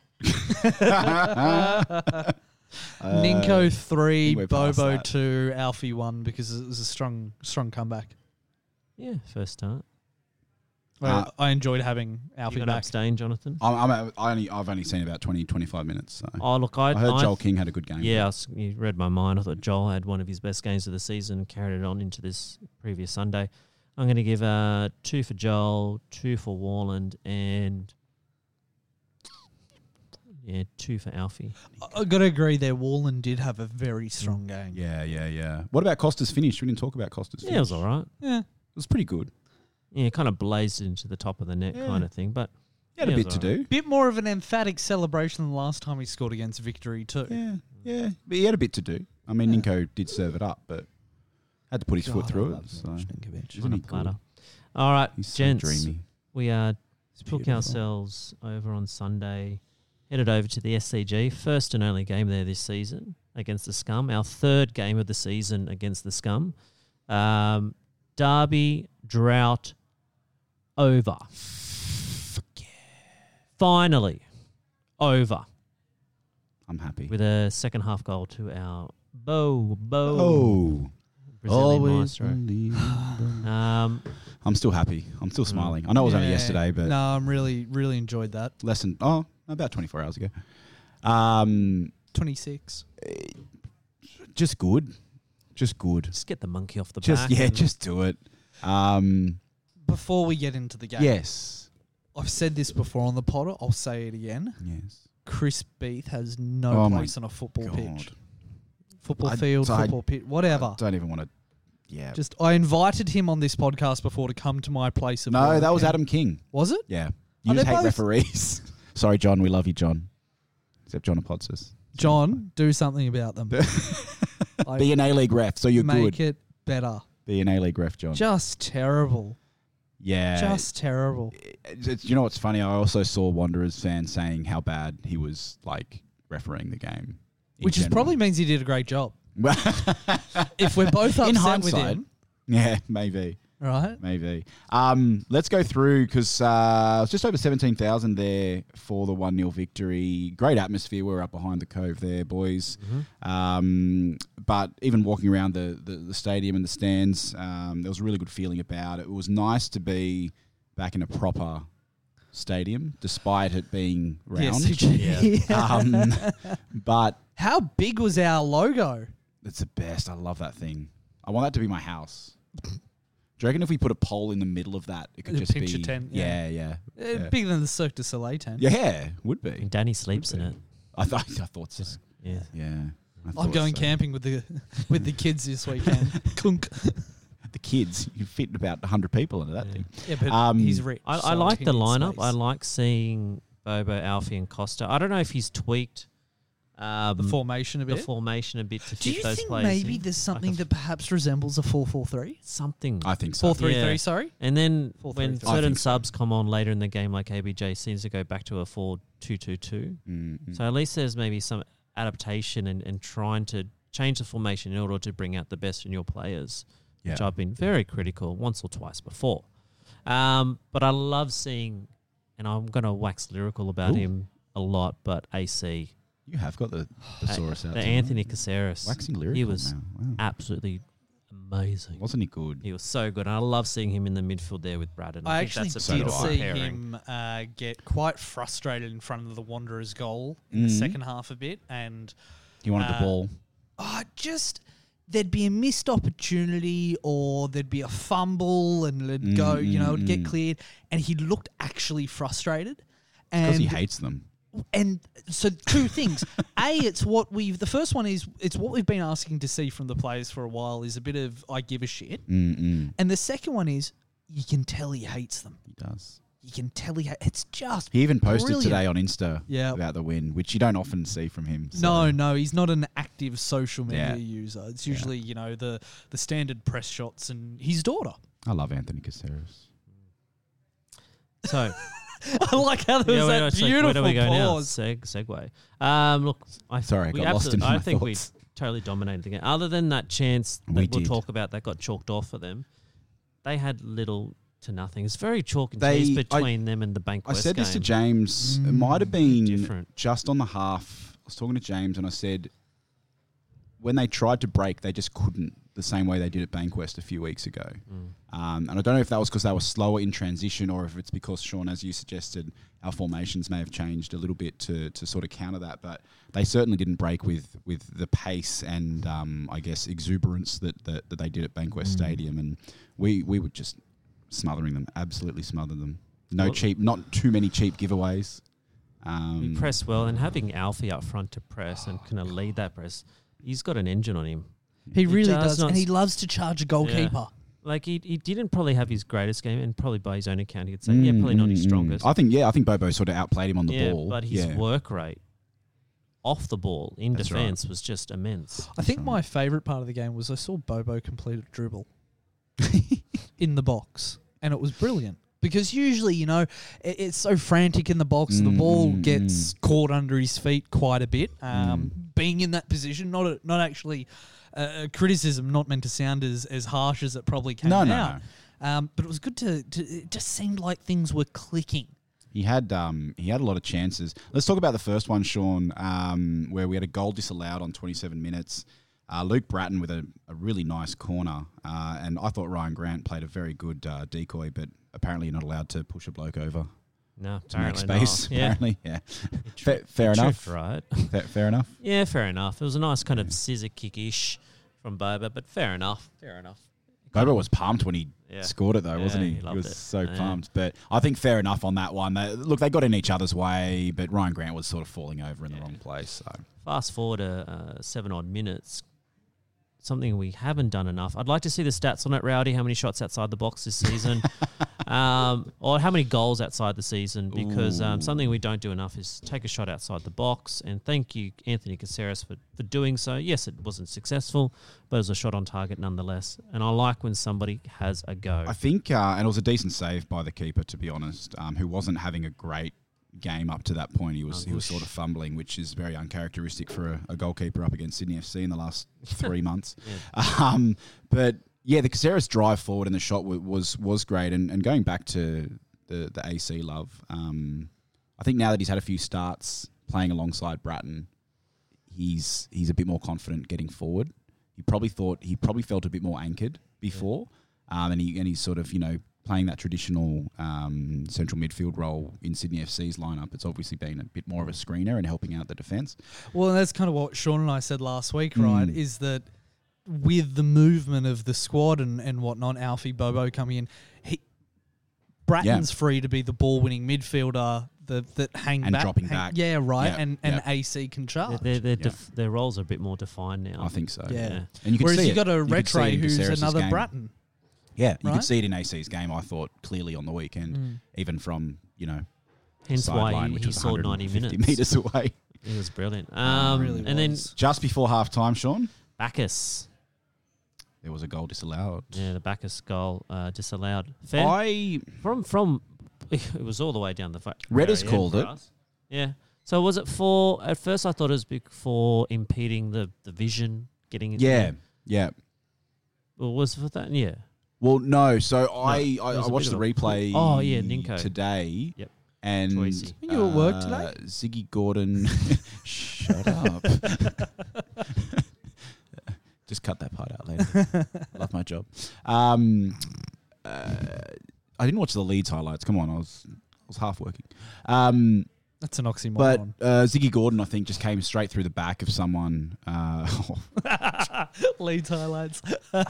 I: Ninko 3,
A: we're past
I: Bobo
A: that.
I: 2, Alfie 1 because it was a strong comeback.
B: Yeah, first start.
I: Well, I enjoyed having
B: You
I: Alfie
B: got to
I: back.
B: abstain, Jonathan?
A: I've only seen about 20, 25 minutes. So.
B: Oh, look,
A: I heard Joel King had a good game.
B: Yeah, you read my mind. I thought Joel had one of his best games of the season, carried it on into this previous Sunday. I'm going to give 2 for Joel, 2 for Warland, and 2 for Alfie.
I: I got to agree there. Wallen did have a very strong game.
A: Yeah. What about Costa's finish? We didn't talk about Costa's finish.
B: Yeah, it was all right.
I: Yeah.
A: It was pretty good.
B: Yeah, kind of blazed into the top of the net kind of thing, but
A: He had a
B: it
A: bit
B: was
A: to
B: all right.
A: do.
I: Bit more of an emphatic celebration than last time he scored against Victory too.
A: Yeah. But he had a bit to do. I mean, Ninko did serve it up, but had to put his foot
I: God, I
A: through
I: love
A: it. So.
I: Ninkovic.
A: Isn't
B: On a
A: he good?
B: platter. All right,
A: He's so
B: gents,
A: dreamy.
B: we took
I: beautiful.
B: ourselves over on Sunday, headed over to the SCG, first and only game there this season against the Scum, our third game of the season against the Scum. Derby, drought, over. Finally, over.
A: I'm happy.
B: With a second half goal to our Bo.
A: Oh.
B: Brazilian
A: Always
B: maestro.
A: I'm still happy. I'm still smiling. I know it was only
I: Yeah.
A: yesterday, but
I: No, I'm really enjoyed that.
A: about 24 hours ago.
I: 26.
A: Just good. Just good.
B: Just get the monkey off the
A: Just
B: back. and-
A: just do it.
I: Before we get into the game,
A: Yes.
I: I've said this before on the pod. I'll say it again.
A: Yes.
I: Chris Beath has no
A: Oh my
I: place on a football pitch,
A: God.
I: football field, football pitch, whatever.
A: Don't even want to. Yeah.
I: Just I invited him on this podcast before to come to my place of
A: No,
I: work,
A: that was
I: and-
A: Adam King.
I: Was it?
A: Yeah.
I: Oh,
A: You just
I: they're
A: hate
I: both-
A: referees. Sorry, John. We love you, John. Except John Apodsis.
I: John, do something about them.
A: Be an A-League ref, so you're
I: Make
A: good.
I: it better.
A: Be an A-League ref, John.
I: Just terrible.
A: Yeah.
I: Just terrible.
A: You know what's funny? I also saw Wanderers fans saying how bad he was, like, refereeing the game. in
I: Which
A: general.
I: probably means he did a great job. If we're both upset
A: In
I: with
A: hindsight,
I: him,
A: yeah, maybe.
I: right?
A: Maybe. Let's go through because it was just over 17,000 there for the 1-0 victory. Great atmosphere. We're up behind the cove there, boys. But even walking around the stadium and the stands, there was a really good feeling about it. It was nice to be back in a proper stadium, despite it being round.
I: Yeah.
A: But
I: How big was our logo?
A: it's the best. I love that thing. I want that to be my house. Do you reckon if we put a pole in the middle of that, it could
I: A
A: just
I: picture
A: be...
I: tent,
A: Yeah.
I: yeah.
A: Yeah.
I: Bigger than the Cirque du Soleil tent.
A: Yeah, would be.
B: And Danny sleeps in it.
A: I thought so.
B: Yeah.
A: Yeah. I
I: I'm
A: thought
I: going
A: so.
I: camping with the kids this weekend. Clunk.
A: The kids, you fit about 100 people into that thing.
I: Yeah, but he's rich.
B: I
I: so
B: like
I: he
B: the
I: needs
B: lineup.
I: space.
B: I like seeing Bobo, Alfie, and Costa. I don't know if he's tweaked
I: the formation a bit.
B: to
I: Do
B: fit
I: you
B: those
I: think
B: players.
I: maybe
B: in.
I: there's
B: Like
I: something that perhaps resembles a 4-4-3?
B: something.
A: I think so.
I: 4-3-3, sorry?
B: And then
I: 4-3-3.
B: when
I: I
B: certain
A: think so.
B: subs come on later in the game, like ABJ, seems to go back to a 4-2-2-2.
A: Mm-hmm.
B: So at least there's maybe some adaptation and trying to change the formation in order to bring out the best in your players, which
A: Yeah.
B: I've been very critical once or twice before. But I love seeing, and I'm going to wax lyrical about
A: Ooh.
B: him a lot, but AC.
A: You have got the thesaurus out
B: The
A: there.
B: Anthony Caceres.
A: Waxing lyrical
B: He was
A: now. Wow.
B: absolutely amazing.
A: Wasn't he good?
B: He was so good. And I love seeing him in the midfield there with Braddon.
I: I
B: think
I: actually
B: that's a
A: So do
I: did
B: beautiful
A: I.
I: see
B: pairing.
I: him get quite frustrated in front of the Wanderers' goal in the second half a bit. And
A: He wanted the ball.
I: there'd be a missed opportunity or there'd be a fumble and it'd go, it'd get cleared, and he looked actually frustrated.
A: Because he hates them.
I: And so two things. The first one is it's what we've been asking to see from the players for a while is a bit of I give a shit. And the second one is you can tell he hates them.
A: He does.
I: You can tell it's just
A: He even posted
I: brilliant.
A: today on Insta about the win, which you don't often see from him.
I: So. No, he's not an active social media user. It's usually, the standard press shots and his daughter.
A: I love Anthony Caceres.
B: So...
I: I like how there was that beautiful
B: where do we go
I: pause.
B: Now? Segue. Look,
A: I got lost in my
B: I think we
A: thoughts.
B: totally dominated the game. Other than that chance that we'll talk about that got chalked off for them, they had little to nothing. It's very chalk and cheese between them and the Bankwest
A: I said this to
B: game.
A: James. It might have been
B: different.
A: Just on the half. I was talking to James and I said, when they tried to break, they just couldn't the same way they did at Bankwest a few weeks ago. And I don't know if that was because they were slower in transition or if it's because, Sean, as you suggested, our formations may have changed a little bit to sort of counter that. But they certainly didn't break with the pace and, I guess, exuberance that they did at Bankwest Stadium. And we were just smothering them, absolutely smothered them. Not too many cheap giveaways.
B: We press well, and having Alfie up front to press and kind of lead that press, he's got an engine on him.
I: He really does, and he loves to charge a goalkeeper.
B: Yeah. Like he didn't probably have his greatest game, and probably by his own account, he'd say, probably not his strongest.
A: I think Bobo sort of outplayed him on the ball.
B: But his work rate off the ball in defence was just immense.
I: I think my favourite part of the game was I saw Bobo complete a dribble in the box, and it was brilliant. Because usually, it's so frantic in the box, the ball gets caught under his feet quite a bit. Being in that position, not actually a criticism, not meant to sound as harsh as it probably came out. No. But it was good it just seemed like things were clicking.
A: He had a lot of chances. Let's talk about the first one, Sean, where we had a goal disallowed on 27 minutes. Luke Bratton with a really nice corner. And I thought Ryan Grant played a very good decoy, but apparently you're not allowed to push a bloke over.
B: No,
A: to make space.
B: Not.
A: Apparently, fair enough.
B: Right?
A: Fair enough.
B: Yeah, fair enough. It was a nice kind of scissor kick-ish from Bobo, but fair enough.
A: Bobo was pumped when he scored it, though, wasn't he?
B: He
A: was so pumped. But I think fair enough on that one. They got in each other's way, but Ryan Grant was sort of falling over in the wrong place. So
B: fast forward 7-odd minutes. Something we haven't done enough. I'd like to see the stats on it, Rowdy. How many shots outside the box this season, or how many goals outside the season? Because something we don't do enough is take a shot outside the box. And thank you, Anthony Caceres, for doing so. Yes, it wasn't successful, but it was a shot on target nonetheless. And I like when somebody has a go.
A: I think, and it was a decent save by the keeper, to be honest, who wasn't having a great game up to that point. He was sort of fumbling, which is very uncharacteristic for a goalkeeper up against Sydney FC in the last 3 months. But yeah, the Caceres drive forward and the shot was great. And going back to the AC love, I think now that he's had a few starts playing alongside Bratton, he's a bit more confident getting forward. He probably felt a bit more anchored before, and he's sort of playing that traditional central midfield role in Sydney FC's lineup. It's obviously been a bit more of a screener and helping out the defence.
I: Well, and that's kind of what Sean and I said last week, right? Is that with the movement of the squad and whatnot, Alfie, Bobo coming in, Bratton's free to be the ball-winning midfielder that hang
A: and
I: back.
A: dropping back.
I: Yeah, right. And AC can charge.
B: Their roles are a bit more defined now.
A: I think so.
I: Yeah.
A: And you can
I: Whereas
A: see
I: you got a Retray who's another
A: game.
I: Bratton.
A: Yeah, you
I: right?
A: could see it in AC's game, I thought, clearly on the weekend, even from,
B: hence why
A: which
B: he
A: was
B: saw 90 minutes.
A: metres away.
B: It was brilliant.
I: Really
B: and then
A: just before half-time, Sean?
B: Bacchus.
A: There was a goal disallowed.
B: Yeah, the Bacchus goal disallowed. From it was all the way down the
A: Redders called it.
B: Yeah. So was it at first I thought it was for impeding the vision getting into
A: Yeah.
B: Well, was it for that? Yeah.
A: Well, no. So I watched the replay
B: Ninko.
A: today.
B: Yep.
A: And
B: Choicey.
I: You at work today?
A: Ziggy Gordon. Shut up. Just cut that part out later. Love my job. I didn't watch the Leeds highlights. Come on, I was half working.
I: That's an oxymoron.
A: But Ziggy Gordon, I think, just came straight through the back of someone.
I: Leeds highlights.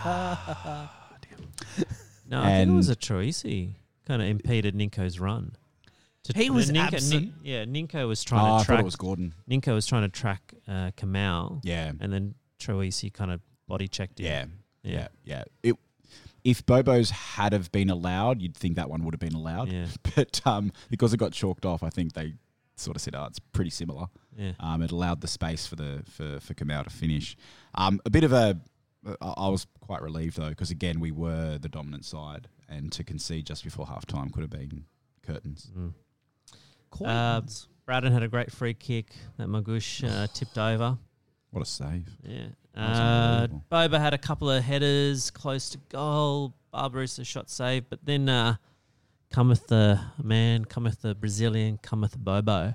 B: No, I think it was a Troisi kind of impeded Ninko's run.
I: He was absent.
B: Ninko was trying to
A: I
B: track.
A: thought it was Gordon.
B: Ninko was trying to track Kamau.
A: Yeah.
B: And then Troisi kind of body checked him.
A: Yeah. If Bobo's had have been allowed, you'd think that one would have been allowed.
B: Yeah.
A: But because it got chalked off, I think they sort of said, "Oh, it's pretty similar."
B: Yeah.
A: It allowed the space for Kamau to finish. A bit of a. I was quite relieved though, because again we were the dominant side, and to concede just before halftime could have been curtains.
B: Braddon had a great free kick that Magush tipped over.
A: What a save!
B: Yeah. Boba had a couple of headers close to goal. Barbarossa shot save, but then cometh the man, cometh the Brazilian, cometh Bobo.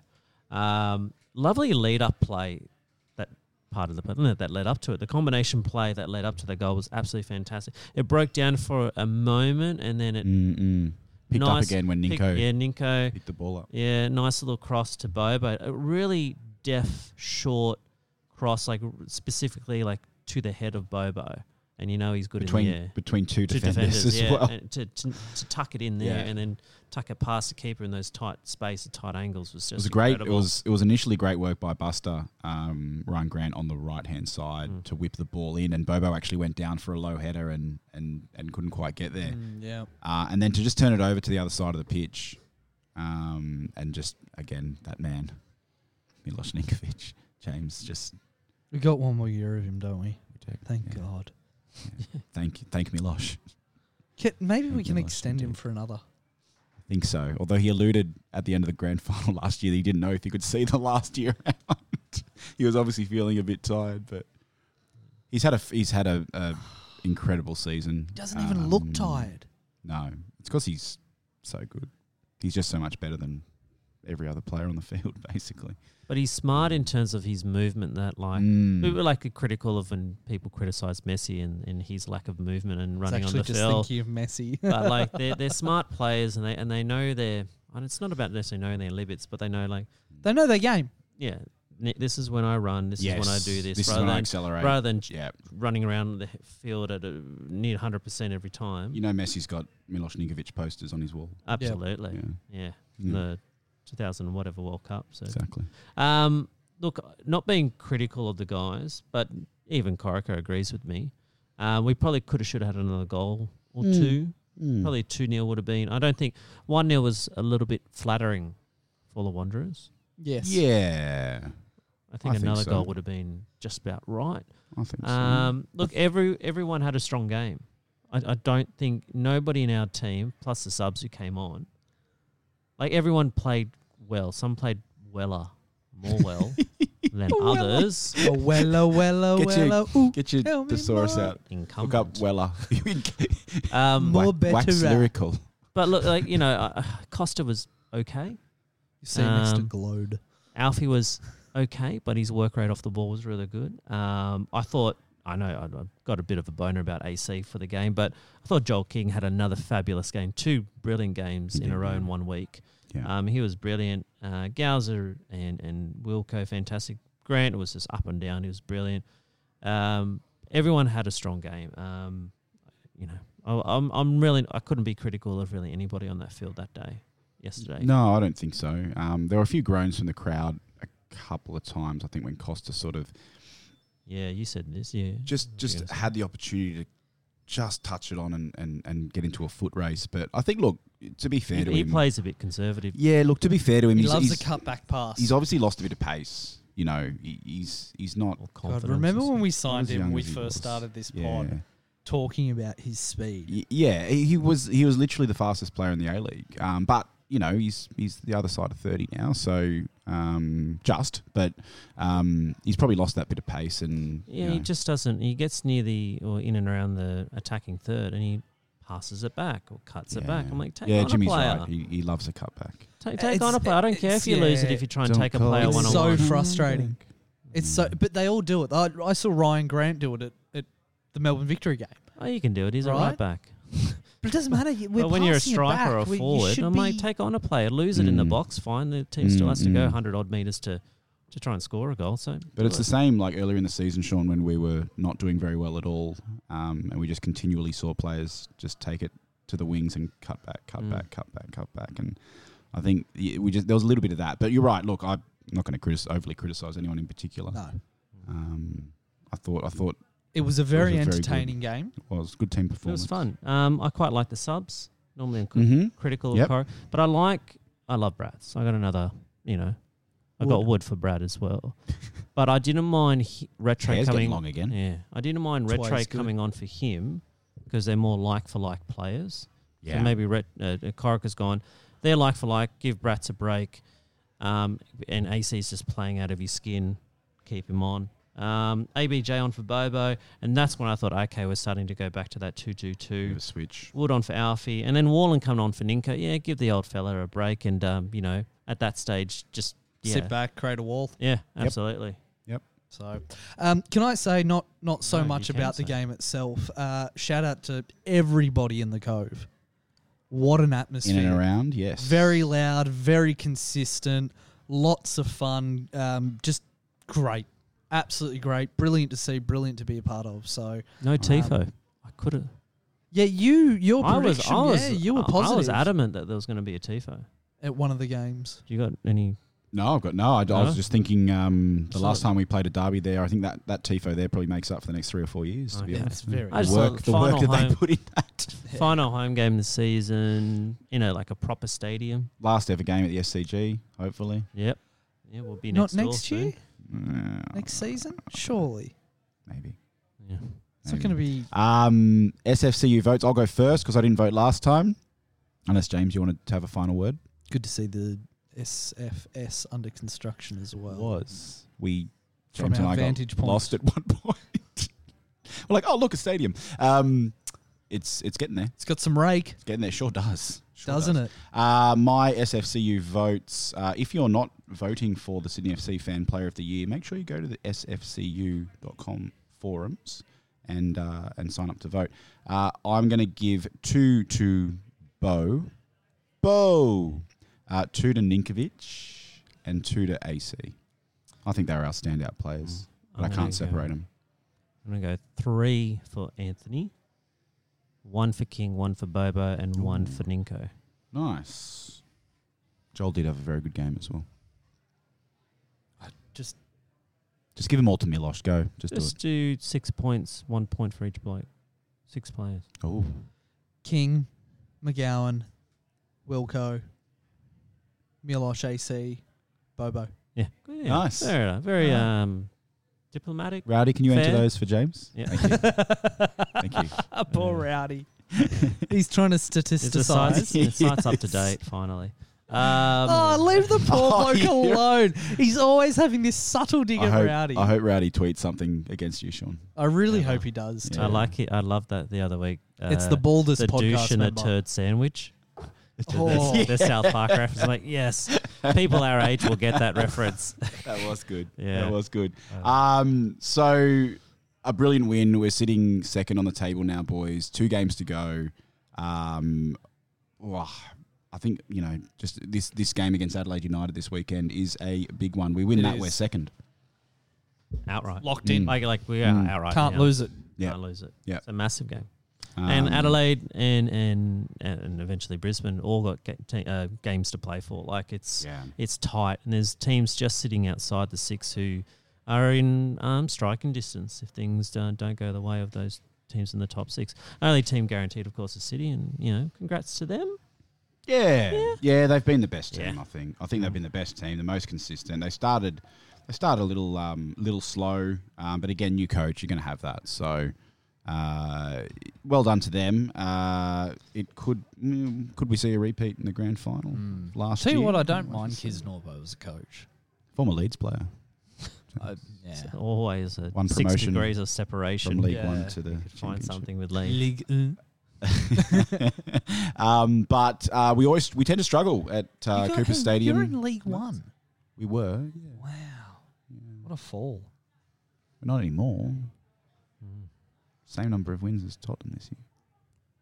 B: Lovely lead-up play, that part of the that led up to it. The combination play that led up to the goal was absolutely fantastic. It broke down for a moment, and then it
A: picked up again when Ninko picked the ball up.
B: Yeah, nice little cross to Bobo. A really deft, short cross, like specifically like to the head of Bobo. And you know he's good in the air.
A: Between two defenders as well.
B: And to tuck it in there and then tuck it past the keeper in those tight spaces, tight angles was just incredible.
A: It was initially great work by Buster, Ryan Grant on the right-hand side to whip the ball in, and Bobo actually went down for a low header and couldn't quite get there. And then to just turn it over to the other side of the pitch, and just, again, that man, Milos Ninkovic, James, just...
I: We got one more year of him, don't we?
A: We do.
I: Thank God.
A: Yeah. Thank Milosh.
I: Maybe we can extend him for another.
A: I think so. Although he alluded at the end of the grand final last year that he didn't know if he could see the last year out. He was obviously feeling a bit tired, but he's had a incredible season.
I: He doesn't even look tired.
A: No, it's because he's so good. He's just so much better than every other player on the field, basically.
B: But he's smart in terms of his movement. That we were critical of when people criticise Messi and his lack of movement and running on the field.
I: Just thinking of Messi.
B: But they're smart players and they know their. And it's not about necessarily knowing their limits, but they know
I: they know their game.
B: Yeah, this is when I run. This is when I do this.
A: This is when I accelerate.
B: Rather than running around the field at near 100% every time.
A: You know, Messi's got Milos Ninkovic posters on his wall.
B: Absolutely. Yeah. The 2000 whatever World Cup. So.
A: Exactly.
B: Look, not being critical of the guys, but even Corica agrees with me. We probably should have had another goal or two. Probably 2-0 would have been. I don't think 1-0 was a little bit flattering for the Wanderers.
I: Yes.
A: Yeah.
B: I think another goal would have been just about right.
A: I think so.
B: Look, everyone had a strong game. I don't think nobody in our team, plus the subs who came on, everyone played well. Some played more well than others.
A: Get your thesaurus out. Look up Weller.
I: More better.
A: Wax lyrical.
B: But look, Costa was okay.
I: You see next to Glode.
B: Alfie was okay, but his work rate off the ball was really good. I got a bit of a boner about AC for the game, but I thought Joel King had another fabulous game. 2 brilliant games in a row in 1 week.
A: Yeah.
B: He was brilliant. Gowser and Wilco, fantastic. Grant was just up and down. He was brilliant. Everyone had a strong game. I couldn't be critical of really anybody on that field that day, yesterday.
A: No, I don't think so. There were a few groans from the crowd a couple of times, I think, when Costa sort of...
B: Yeah, you said this, yeah.
A: Just had the opportunity to just touch it on and get into a foot race. But I think, look, to be fair to him...
B: He plays a bit conservative.
A: Yeah, look, to be fair to him...
I: He loves the cutback pass.
A: He's obviously lost a bit of pace. You know, he's not...
I: God, remember when we signed him, we first started this pod talking about his speed?
A: Yeah, he was literally the fastest player in the A-League. But, you know, he's the other side of 30 now, so... but he's probably lost that bit of pace, and
B: he just doesn't. He gets near in and around the attacking third, and he passes it back or cuts it back. I'm like, take on
A: Jimmy's
B: a player.
A: Right. He loves a cutback.
B: Take on a player. I don't care if you lose it if you try and take a player one on one.
I: It's so frustrating. But they all do it. I saw Ryan Grant do it at the Melbourne Victory game.
B: Oh, you can do it. He's a right back.
I: But it doesn't matter. We're
B: But when you're a
I: passing it
B: striker or
I: back.
B: a
I: You
B: forward,
I: should
B: I might
I: be-
B: take on a player, lose it in the box, fine. The team still has to go 100 odd metres to try and score a goal. So,
A: But it's the same like earlier in the season, Sean, when we were not doing very well at all, and we just continually saw players just take it to the wings and cut back, cut back. And I think there was a little bit of that. But you're right. Look, I'm not going to overly criticise anyone in particular.
I: No.
A: I thought
I: It was a very entertaining
A: good,
I: game.
A: It was good team
B: it
A: performance.
B: was fun. I quite like the subs. Normally I'm
A: Mhm.
B: critical
A: Yep.
B: of Coro. But I love Brad. So I got another, I got wood for Brad as well. But I didn't mind Retro
A: Hair's
B: coming
A: getting long again.
B: Yeah. I didn't mind
I: That's why
B: Retro
I: he's good.
B: coming on for him because they're more like for like players.
A: Yeah.
B: So maybe Corica's gone. They're like for like. Give Bratz a break. And AC's just playing out of his skin. Keep him on. ABJ on for Bobo. And that's when I thought, okay, we're starting to go back to that 2-2-2.
A: Bit of a switch.
B: Wood on for Alfie. And then Wallen coming on for Ninko. Yeah, give the old fella a break. And, at that stage, just
I: Sit back, create a wall.
B: Yeah, absolutely.
A: Yep.
I: So, can I say not so
B: No,
I: much
B: you can
I: about the
B: say.
I: game itself? Shout out to everybody in the Cove. What an atmosphere!
A: In and around, yes.
I: Very loud, very consistent, lots of fun. Just great, absolutely great, brilliant to see, brilliant to be a part of. So
B: No Tifo. I could have.
I: yeah, your
B: I was,
I: prediction, you were positive
B: I was adamant that there was going to be a Tifo.
I: at one of the games.
B: Do you got any?
A: No, I've got no. I
B: No?
A: was just thinking the
B: So-
A: last time we played a derby there, I think that Tifo there probably makes up for the next 3 or 4 years, to be
B: Okay.
A: honest.
I: That's very
B: I just
A: The
B: thought
A: work
B: final
A: that they
B: home-
A: put in that.
B: Final home game of the season, like a proper stadium.
A: Last ever game at the SCG, hopefully.
B: Yep. Yeah, we'll be
I: Not
B: next door
I: next
B: soon.
I: year, next season, surely.
A: Maybe.
B: Yeah.
I: It's not going to be.
A: SFCU votes. I'll go first because I didn't vote last time. Unless, James, you wanted to have a final word?
I: Good to see the SFS under construction as well.
A: We,
I: From
A: James and
I: our
A: I
I: vantage
A: got
I: point.
A: lost at one point. We're like, oh, look, a stadium. It's getting there.
I: It's got some rake,
A: It's getting there. Sure does.
I: doesn't it?
A: My SFCU votes. If you're not voting for the Sydney FC Fan Player of the Year, make sure you go to the sfcu.com forums and sign up to vote. I'm going to give 2 to Bo. 2 to Ninkovic and 2 to AC. I think they're our standout players, but I
B: I'm
A: can't
B: gonna
A: separate them.
B: I'm going to go 3 for Anthony, 1 for King, 1 for Bobo, and 1 for Ninko.
A: Nice. Joel did have a very good game as well. Just give them all to Milosh. Go. Just do
B: do 6 points, 1 point for each bloke. 6 players.
A: it. Oh.
I: King, McGowan, Wilco, Milosh AC, Bobo.
B: Yeah.
A: Nice.
B: Fair enough. Very diplomatic.
A: Rowdy, can you enter
B: Fair.
A: those for James?
B: Yeah.
A: Thank you. Thank you.
I: Poor Rowdy. He's trying to
B: It's the
I: statisticize.
B: site's up to date, finally.
I: Leave the poor bloke
A: yeah.
I: alone. He's always having this subtle dig at Rowdy.
A: I hope Rowdy tweets something against you, Sean.
I: I really hope he does too.
B: I like it. I love that the other week.
I: It's the baldest
B: the
I: podcast
B: douche and a
I: member.
B: turd sandwich.
I: Oh.
B: The South Park reference. I'm like, yes, people our age will get that reference.
A: That was good.
B: Yeah.
A: That was good. So a brilliant win. We're sitting second on the table now, boys. 2 games to go. I think, just this game against Adelaide United this weekend is a big one. We win
I: It
A: that,
I: is.
A: we're second.
B: Outright.
I: Locked in.
B: Like we are outright.
I: Can't
B: now.
I: lose it.
A: Yeah.
B: Can't lose it.
A: Yeah.
B: It's a massive game. And Adelaide and eventually Brisbane all got games to play for. Like it's tight, and there's teams just sitting outside the 6 who are in striking distance if things don't go the way of those teams in the top 6. Only team guaranteed, of course, is City, and congrats to them.
A: Yeah, they've been the best team.
B: Yeah.
A: I think they've been the best team, the most consistent. They started a little slow, but again, new coach, you're going to have that. So. Well done to them. It could we see a repeat in the grand final last
I: Tell
A: year?
I: you what, I don't mind Kisnorbo as a coach.
A: Former Leeds player.
B: It's always a
A: One
B: 6
A: promotion
B: degrees of separation.
A: from League One to the
B: Find
A: Championship.
B: something with League.
A: But we tend to struggle at Cooper Stadium.
I: You're in League One.
A: We were.
I: Wow. What a fall.
A: We're not anymore. Same number of wins as Tottenham this year.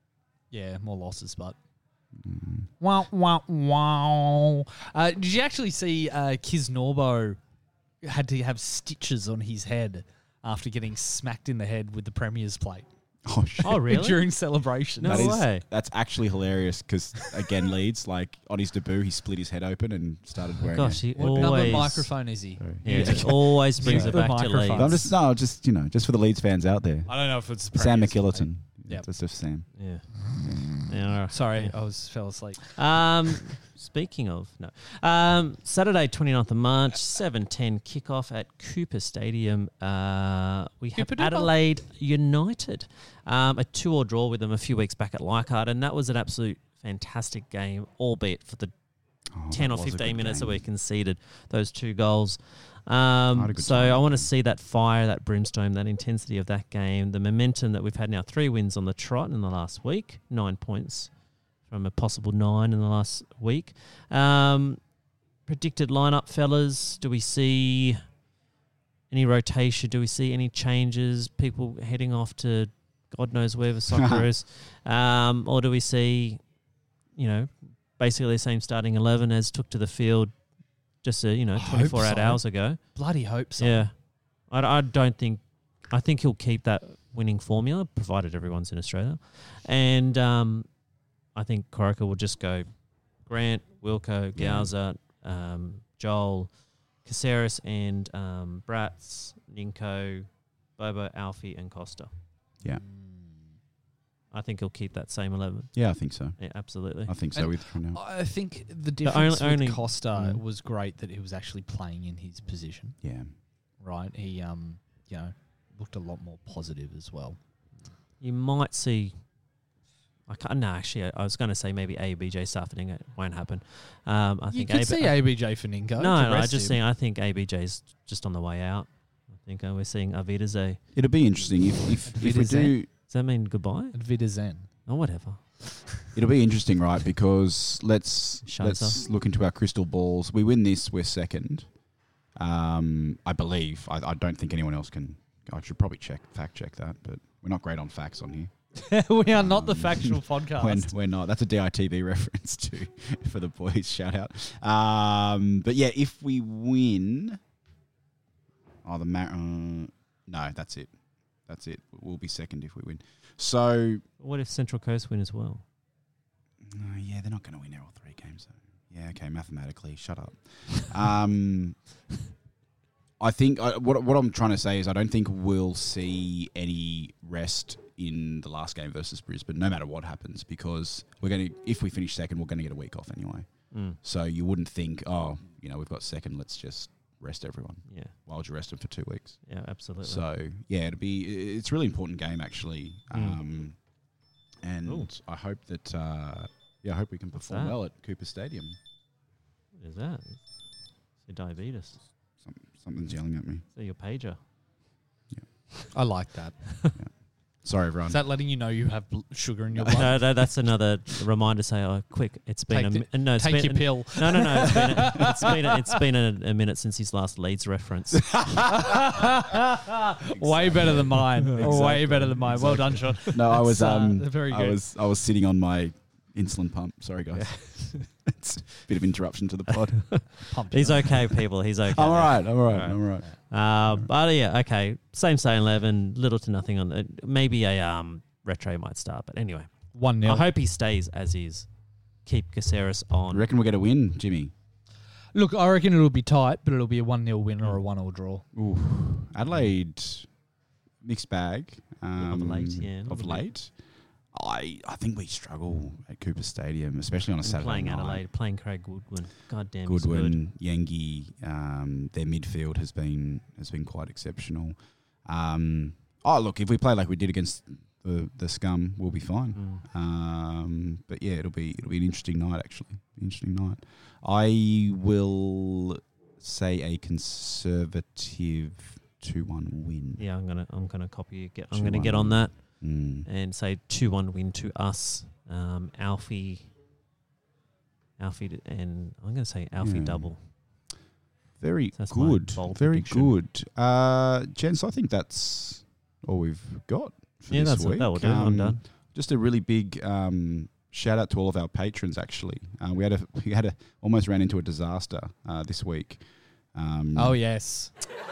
I: Yeah, more losses, but. Wow, wow, wow. Did you actually see Kiz Norbo had to have stitches on his head after getting smacked in the head with the Premier's plate?
A: Oh, shit.
B: Oh, really?
I: During celebration.
B: No way.
A: That's actually hilarious because, again, Leeds, like, on his debut, he split his head open and started wearing
B: Gosh,
A: it.
B: he
I: What number
B: always
I: microphone is he?
B: Yeah, he always brings
I: Yeah.
B: it back
I: The
B: to
I: microphone.
B: Leeds.
A: I'm just for the Leeds fans out there.
I: I don't know if it's
A: Sam
I: Premier's
A: McKillerton.
I: Yep.
A: That's just Sam.
B: Yeah. Yeah.
I: Sorry, I fell asleep.
B: Speaking of, no. Saturday, 29th of March, 7:10 kickoff at Cooper Stadium. We have
I: Cooper Dooper.
B: Adelaide United. A 2-2 draw with them a few weeks back at Leichhardt, and that was an absolute fantastic game, albeit for the 10 or
A: that was a
B: 15
A: good
B: minutes that
A: game.
B: we conceded those 2 goals.
A: had a good
B: So
A: time.
B: I want to see that fire, that brimstone, that intensity of that game, the momentum that we've had now. 3 wins on the trot in the last week, 9 points from a possible 9 in the last week. Predicted lineup, fellas. Do we see any rotation? Do we see any changes? People heading off to God knows where the soccer is? Or do we see, basically the same starting 11 as took to the field just 24 hours ago?
I: Bloody hope so.
B: Yeah. I don't think... I think he'll keep that winning formula, provided everyone's in Australia. And I think Corica will just go Grant, Wilco, Gauza, Joel, Caceres, and Bratz, Ninko, Bobo, Alfie, and Costa.
A: Yeah.
B: I think he'll keep that same 11.
A: Yeah, I think so.
B: Yeah, absolutely.
A: I think so.
I: And
A: From now.
I: I think the difference
B: only-
I: with Costa was great that he was actually playing in his position.
A: Yeah.
I: Right. He, looked a lot more positive as well.
B: You might see... I was going to say maybe ABJ Safening. It won't happen. I
I: You
B: think
I: could see ABJ for Ninko.
B: I think ABJ's just on the way out. I think we're seeing Avidaze.
A: It'll be interesting if we
I: Wiedersehen.
A: do.
B: Does that mean goodbye?
I: Wiedersehen.
B: Oh, whatever.
A: It'll be interesting, right? Because let's
B: Shansa.
A: look into our crystal balls. We win this, we're second. I believe. I don't think anyone else can. I should probably fact check that, but we're not great on facts on here.
I: We are not the factual podcast.
A: We're not. That's a DITV reference too for the boys. Shout out. But yeah, if we win, no, that's it. That's it. We'll be second if we win. So
B: What if Central Coast win as well?
A: yeah, they're not going to win all 3 games. Though. Yeah, okay, mathematically, shut up. I think what I'm trying to say is I don't think we'll see any rest in the last game versus Brisbane, no matter what happens, because if we finish second, we're going to get a week off anyway. So you wouldn't think, we've got second, let's just rest everyone.
B: Yeah.
A: Why would you rest them for 2 weeks?
B: Yeah, absolutely.
A: So yeah, it's a really important game actually, and
B: Ooh.
A: I hope that I hope we can perform
B: that?
A: well at Cooper Stadium.
B: What is that? It's diabetes.
A: Something's yelling at me.
B: So your pager.
I: I like that.
A: Sorry, everyone.
I: Is that letting you know you have sugar in your blood?
B: No, that's another reminder. Say, quick! It's been
I: take your pill.
B: No. It's been a minute since his last Leeds reference.
I: Way better than mine. Way better than mine. Well done, Sean.
A: No, I was
I: very good.
A: I was sitting on my insulin pump. Sorry, guys. It's a bit of interruption to the pod.
B: He's okay, people. He's okay.
A: I'm all right.
B: But yeah, okay. Same 11, little to nothing on it. Maybe a retro might start, but anyway.
I: 1-0.
B: I hope he stays as is. Keep Caceres on.
A: You reckon we'll get a win, Jimmy?
I: Look, I reckon it'll be tight, but it'll be a 1-0 win or a 1-1 draw.
A: Ooh. Adelaide, mixed bag.
B: Of late.
A: I think we struggle at Cooper Stadium, especially on a Saturday
B: playing
A: night.
B: Adelaide, playing Craig Goodwin. God damn,
A: Goodwin, Yengi, their midfield has been quite exceptional. Look, if we play like we did against the Scum, we'll be fine. But yeah, it'll be an interesting night actually. Interesting night. I will say a conservative 2-1 win.
B: Yeah, I'm gonna copy you. I'm gonna get on that. And say 2-1 win to us. Alfie, and I'm going to say Alfie double.
A: Very
B: So that's
A: good.
B: my bold
A: Very
B: prediction.
A: good. Gents, I think that's all we've got for this
B: that's
A: week.
B: that will do. I'm done.
A: just a really big shout out to all of our patrons. Actually, we almost ran into a disaster this week.
I: Oh yes.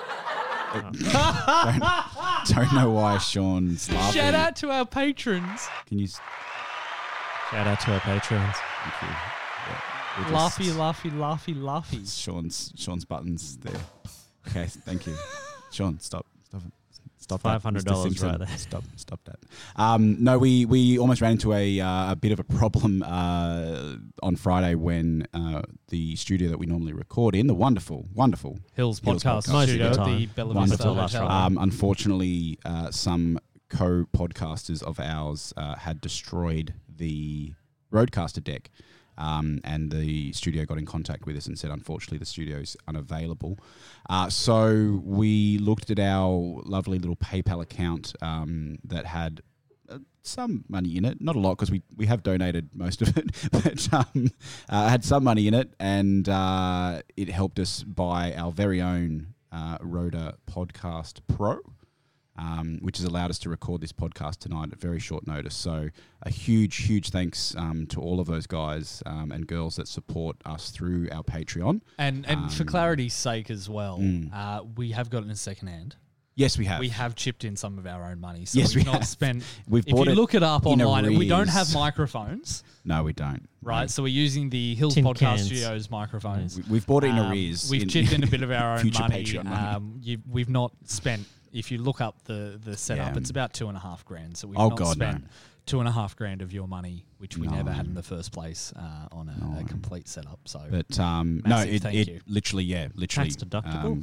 A: Don't know why Sean's laughing.
I: Shout out to our patrons.
A: Can you?
B: Shout out to our patrons.
A: Thank you. Yeah,
I: Laughy.
A: Sean's buttons there. Okay, thank you. Sean, stop. Stop
B: $500 right there.
A: Stop that. No, we almost ran into a bit of a problem on Friday when the studio that we normally record in, the wonderful
I: Hills Podcast Studio, the Bella Vista Hotel.
A: Unfortunately, some co-podcasters of ours had destroyed the Roadcaster deck. And the studio got in contact with us and said, unfortunately, the studio is unavailable. So we looked at our lovely little PayPal account that had some money in it. Not a lot, because we have donated most of it, but had some money in it, and it helped us buy our very own Roda Podcast Pro. Which has allowed us to record this podcast tonight at very short notice. So a huge thanks to all of those guys and girls that support us through our Patreon.
I: And for clarity's sake as well, we have gotten a second hand.
A: Yes, we have.
I: We have chipped in some of our own money. So
A: yes,
I: we've not spent...
A: We've
I: if
A: bought
I: you look it up online,
A: arrears.
I: we don't have microphones.
A: No, we don't.
I: Right,
A: no.
I: so we're using the Hills
B: Tin
I: Podcast
B: cans.
I: Studios microphones.
A: We've bought it in arrears.
I: We've chipped in a bit of our own money.
A: Patreon money.
I: We've not spent... If you look up the setup, it's about $2,500. So we've not spent $2,500 of your money, which we never had in the first place, on a complete setup. So,
A: but no, it literally,
B: Tax deductible.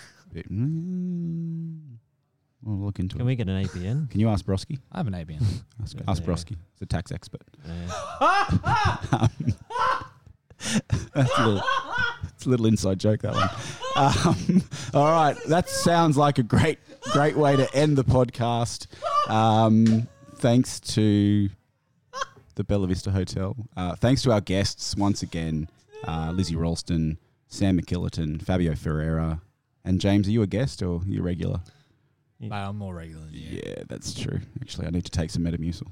A: We'll look into
B: Can we get an ABN?
A: Can you ask Broski?
I: I have an ABN.
A: Ask Broski. He's a tax expert.
B: Yeah.
A: It's a little inside joke, that one. All right, that sounds like a great way to end the podcast. Thanks to the Bella Vista Hotel. Thanks to our guests once again, Lizzie Ralston, Sam McKillerton, Fabio Ferreira, and James. Are you a guest or are you regular?
I: I'm more regular than you.
A: Yeah, that's true. Actually, I need to take some Metamucil.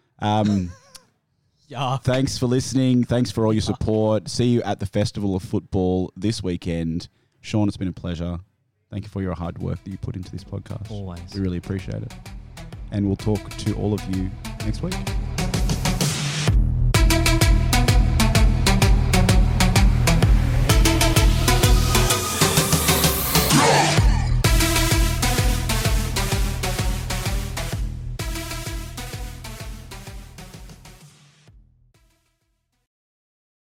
A: Thanks for listening. Thanks for all your support. See you at the Festival of Football this weekend. Sean, it's been a pleasure. Thank you for your hard work that you put into this podcast.
B: Always.
A: We really appreciate it. And we'll talk to all of you next week.